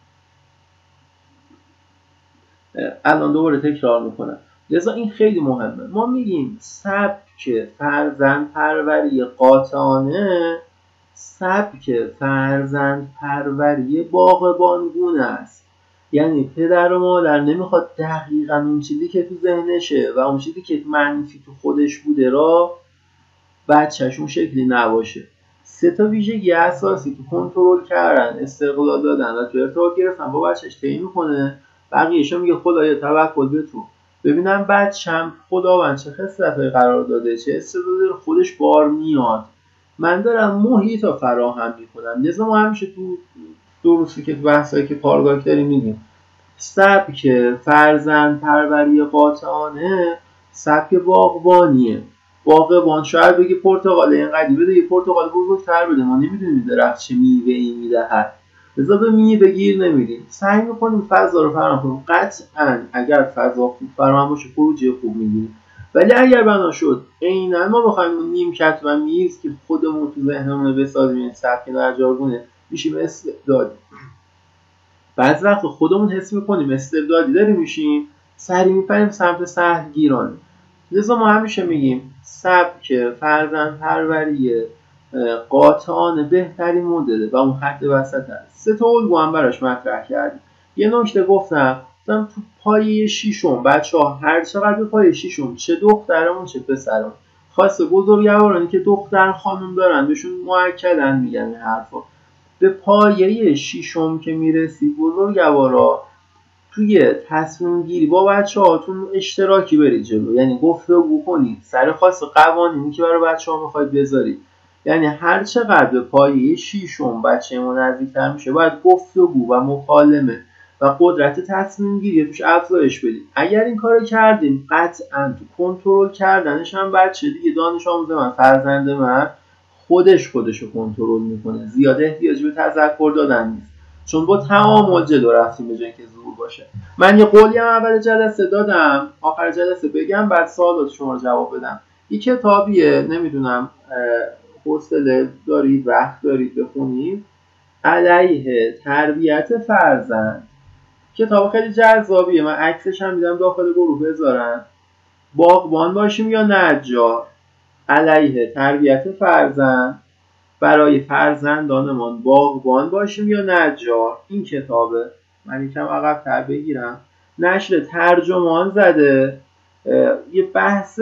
الان دوباره تکرار میکنم. لذا این خیلی مهمه. ما میگیم سبک فرزند پروری قاطعانه سبک فرزند پروری باغبانگونه است. یعنی پدر و مادر نمیخواد دقیقاً اون چیزی که تو ذهنشه و اون چیزی که منفی تو خودش بوده را بچه‌ش اون شکلی نباشه. 3 تا ویژگی اساسی تو کنترل کردن، استقلال دادن و تو ارتباط گرفتن با بچه‌ش طی میکنه. بقیه‌شو میگه خدایا توکل به تو، ببینم بچه‌م خداوند چه خصلتایی قرار داده، چه استعدادی خودش بار میاد، من دارم محیط رو فراهم میکنم. لذا ما همیشه تو دروسی که تو بحثایی که کارگاه داریم میگیم سبک فرزند پروری قاطعانه سبک باغبانیه. باغبان شاید بگه پرتقال اینقدی بده، یه پرتقال بزرگتر بده، ما نمیدونیم درخت چه میوه‌ای میدهد، لذا به میوه گیر نمیدیم، سعی میکنیم فضا رو فراهم کنیم. قطعاً اگر فضا خوب فراهم باشه خروجی خوب میگیریم، ولی اگر بنا شد عیناً ما بخوایم اون نیمکت و میز که خودمون تو ذهنمون بسازیم این سبک نجارگونه، میشیم استبدادی. بعضی وقت خودمون حس میکنیم استبدادی داریم، میشیم سری میپریم سمت سهل گیرانه. لذا ما همیشه میگیم سبک فرزند پروری قاطعانه بهترین مدله و اون خط وسط هست. 3 تا الگو هم براش مطرح کردیم. یه نکته گفتم تو پایه شیشم بچه‌ها هر چقدر به پایه شیشم چه دخترمون چه پسرمون خاصه بزرگوارانی که دختر خانم دارن بهشون مؤکداً میگن این حرفا، به پایه شیشم که میرسی بزرگوارا توی تصمیم گیری با بچه‌هاتون اشتراکی برید جلو، یعنی گفتگو کنید سر خاص قوانینی که برای بچه‌ها میخواید بذارید. یعنی هر چقدر به پایه شیشم بچه‌مون نزدیک‌تر میشه باید گفتگو و مکالمه و قدرت تصمیم گیری توش افزایش بدید. اگر این کارو کردیم قطعاً تو کنترل کردنش هم بچه دیگه دانش آموز من فرزند من خودشو کنترل میکنه، زیاد احتیاجی به تذکر دادن نیست، چون با تعامل جلو رفتیم به جای اینکه زور باشه. من یه قولی هم اول جلسه دادم آخر جلسه بگم بعد سوالات شما رو جواب بدم. این کتابیه، نمیدونم حوصله دارید وقت دارید بخونید، علیه تربیت فرزند. کتاب خیلی جذابیه، من عکسش هم میدم داخل گروه بذارم. باغبان باشیم یا نجار، علیه تربیت فرزند، برای فرزندانمان باغبان باشیم یا نجار. این کتابه، من یکم عقب‌تر بگیرم، نشر ترجمان زده. یه بحث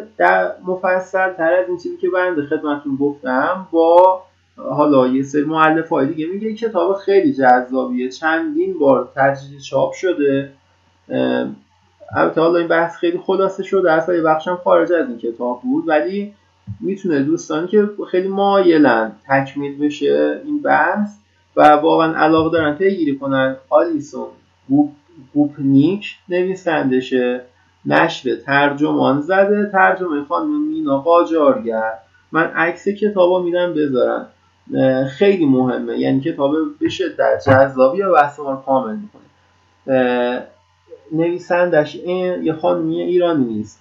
مفصل تر از این چیزی که بنده خدمتتون گفتم با حالا یه سری مؤلفه‌های دیگه میگه. کتاب خیلی جذابیه، چندین بار تجدید چاپ شده. البته حالا این بحث خیلی خلاصه شده، اصلا یه بخشم خارج از این کتاب بود، ولی میتونه دوستانی که خیلی مایلن تکمیل بشه این بحث و واقعا علاقه دارن پیگیری کنن. آلیسون گوپنیک نویسندشه، نشر ترجمان زده، ترجمه خانم مینا قاجارگر. من عکس کتابو میدم بذارن، خیلی مهمه، یعنی کتاب به شدت جذابیه و بحث ما رو کامل میکنه. نویسندش یه خانمی ایرانی نیست،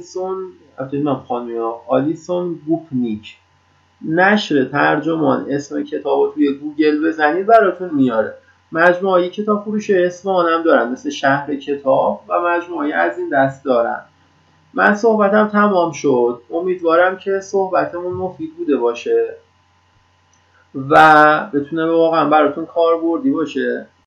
آلیسون گوپنیک. نشر ترجمان اسم کتابو توی گوگل بزنید براتون میاره. مجموعه کتاب فروش اصفهان هم دارن مثل شهر کتاب و مجموعه از این دست دارن. من صحبتم تمام شد، امیدوارم که صحبتمون مفید بوده باشه و بتونه واقعا براتون کاربردی باشه.